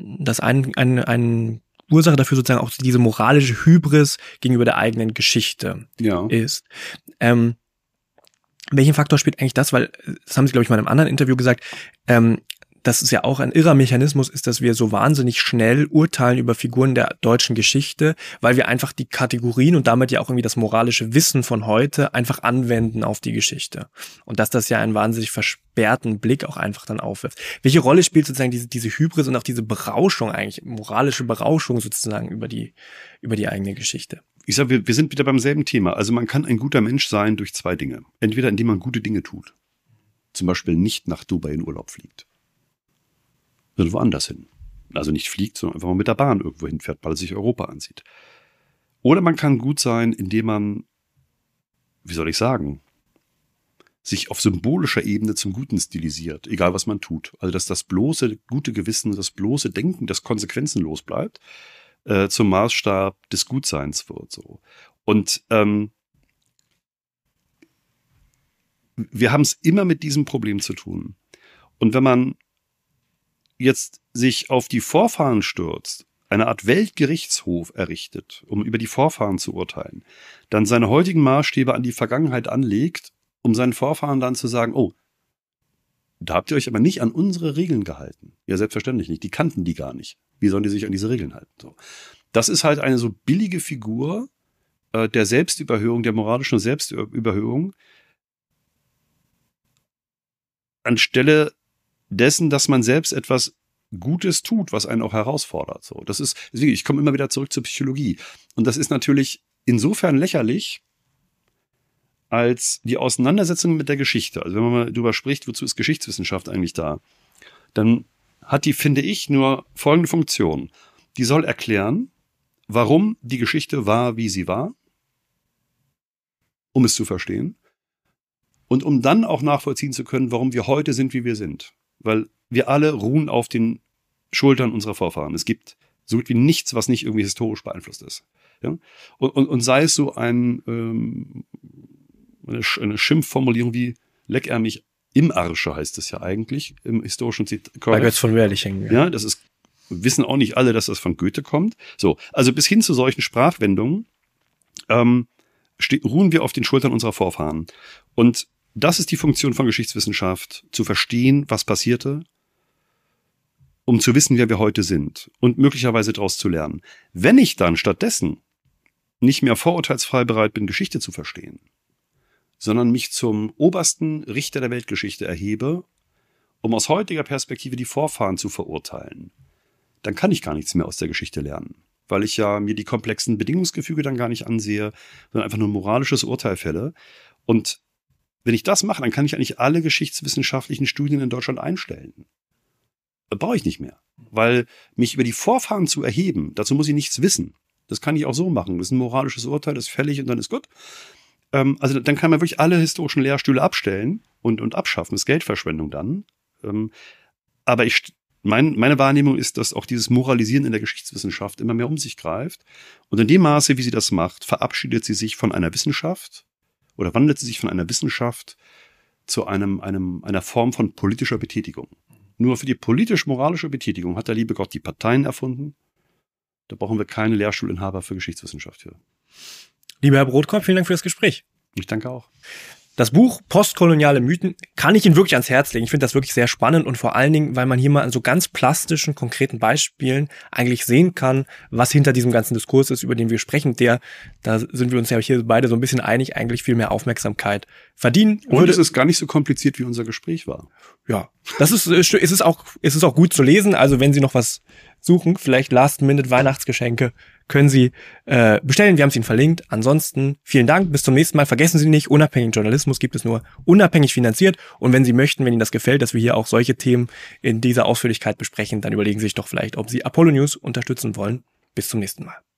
eine Ursache dafür sozusagen auch diese moralische Hybris gegenüber der eigenen Geschichte ist. Welchen Faktor spielt eigentlich das? Weil, das haben Sie, glaube ich, mal in einem anderen Interview gesagt, dass es ja auch ein irrer Mechanismus ist, dass wir so wahnsinnig schnell urteilen über Figuren der deutschen Geschichte, weil wir einfach die Kategorien und damit ja auch irgendwie das moralische Wissen von heute einfach anwenden auf die Geschichte. Und dass das ja einen wahnsinnig versperrten Blick auch einfach dann aufwirft. Welche Rolle spielt sozusagen diese Hybris und auch diese Berauschung eigentlich, moralische Berauschung sozusagen über die eigene Geschichte? Ich sage, wir sind wieder beim selben Thema. Also man kann ein guter Mensch sein durch zwei Dinge. Entweder indem man gute Dinge tut. Zum Beispiel nicht nach Dubai in Urlaub fliegt. Sondern woanders hin. Also nicht fliegt, sondern einfach mal mit der Bahn irgendwo hinfährt, weil er sich Europa ansieht. Oder man kann gut sein, indem man, wie soll ich sagen, sich auf symbolischer Ebene zum Guten stilisiert, egal was man tut. Also dass das bloße gute Gewissen, das bloße Denken, das konsequenzenlos bleibt, zum Maßstab des Gutseins wird. So. Und wir haben es immer mit diesem Problem zu tun. Und wenn man jetzt sich auf die Vorfahren stürzt, eine Art Weltgerichtshof errichtet, um über die Vorfahren zu urteilen, dann seine heutigen Maßstäbe an die Vergangenheit anlegt, um seinen Vorfahren dann zu sagen, oh, da habt ihr euch aber nicht an unsere Regeln gehalten. Ja, selbstverständlich nicht. Die kannten die gar nicht. Wie sollen die sich an diese Regeln halten? So. Das ist halt eine so billige Figur der Selbstüberhöhung, der moralischen Selbstüberhöhung, anstelle dessen, dass man selbst etwas Gutes tut, was einen auch herausfordert. So, das ist, deswegen, ich komme immer wieder zurück zur Psychologie. Und das ist natürlich insofern lächerlich, als die Auseinandersetzung mit der Geschichte. Also wenn man mal drüber spricht, wozu ist Geschichtswissenschaft eigentlich da, dann hat die, finde ich, nur folgende Funktion. Die soll erklären, warum die Geschichte war, wie sie war, um es zu verstehen. Und um dann auch nachvollziehen zu können, warum wir heute sind, wie wir sind. Weil wir alle ruhen auf den Schultern unserer Vorfahren. Es gibt so gut wie nichts, was nicht irgendwie historisch beeinflusst ist. Ja? Und sei es so eine Schimpfformulierung wie leck er mich im Arsche, heißt es ja eigentlich, im historischen Zitat. Bei Götz von Berlichingen. Ja, das ist, wissen auch nicht alle, dass das von Goethe kommt. So, also bis hin zu solchen Sprachwendungen ruhen wir auf den Schultern unserer Vorfahren. Und das ist die Funktion von Geschichtswissenschaft, zu verstehen, was passierte, um zu wissen, wer wir heute sind und möglicherweise daraus zu lernen. Wenn ich dann stattdessen nicht mehr vorurteilsfrei bereit bin, Geschichte zu verstehen, sondern mich zum obersten Richter der Weltgeschichte erhebe, um aus heutiger Perspektive die Vorfahren zu verurteilen, dann kann ich gar nichts mehr aus der Geschichte lernen, weil ich ja mir die komplexen Bedingungsgefüge dann gar nicht ansehe, sondern einfach nur ein moralisches Urteil fälle. Und wenn ich das mache, dann kann ich eigentlich alle geschichtswissenschaftlichen Studien in Deutschland einstellen. Das brauche ich nicht mehr, weil mich über die Vorfahren zu erheben, dazu muss ich nichts wissen. Das kann ich auch so machen. Das ist ein moralisches Urteil, das ist fällig und dann ist gut. Also dann kann man wirklich alle historischen Lehrstühle abstellen und abschaffen. Das ist Geldverschwendung dann. Aber meine Wahrnehmung ist, dass auch dieses Moralisieren in der Geschichtswissenschaft immer mehr um sich greift. Und in dem Maße, wie sie das macht, verabschiedet sie sich von einer Wissenschaft oder wandelt sie sich von einer Wissenschaft zu einer Form von politischer Betätigung. Nur für die politisch-moralische Betätigung hat der liebe Gott die Parteien erfunden. Da brauchen wir keine Lehrstuhlinhaber für Geschichtswissenschaft für. Lieber Herr Brodkorb, vielen Dank für das Gespräch. Ich danke auch. Das Buch Postkoloniale Mythen kann ich Ihnen wirklich ans Herz legen. Ich finde das wirklich sehr spannend und vor allen Dingen, weil man hier mal an so ganz plastischen, konkreten Beispielen eigentlich sehen kann, was hinter diesem ganzen Diskurs ist, über den wir sprechen. Da sind wir uns ja hier beide so ein bisschen einig, eigentlich viel mehr Aufmerksamkeit verdienen. Und es ist gar nicht so kompliziert, wie unser Gespräch war. Ja, es ist auch gut zu lesen. Also wenn Sie noch was suchen, vielleicht Last-Minute-Weihnachtsgeschenke, können Sie bestellen. Wir haben es Ihnen verlinkt. Ansonsten vielen Dank. Bis zum nächsten Mal. Vergessen Sie nicht, unabhängigen Journalismus gibt es nur unabhängig finanziert. Und wenn Sie möchten, wenn Ihnen das gefällt, dass wir hier auch solche Themen in dieser Ausführlichkeit besprechen, dann überlegen Sie sich doch vielleicht, ob Sie Apollo News unterstützen wollen. Bis zum nächsten Mal.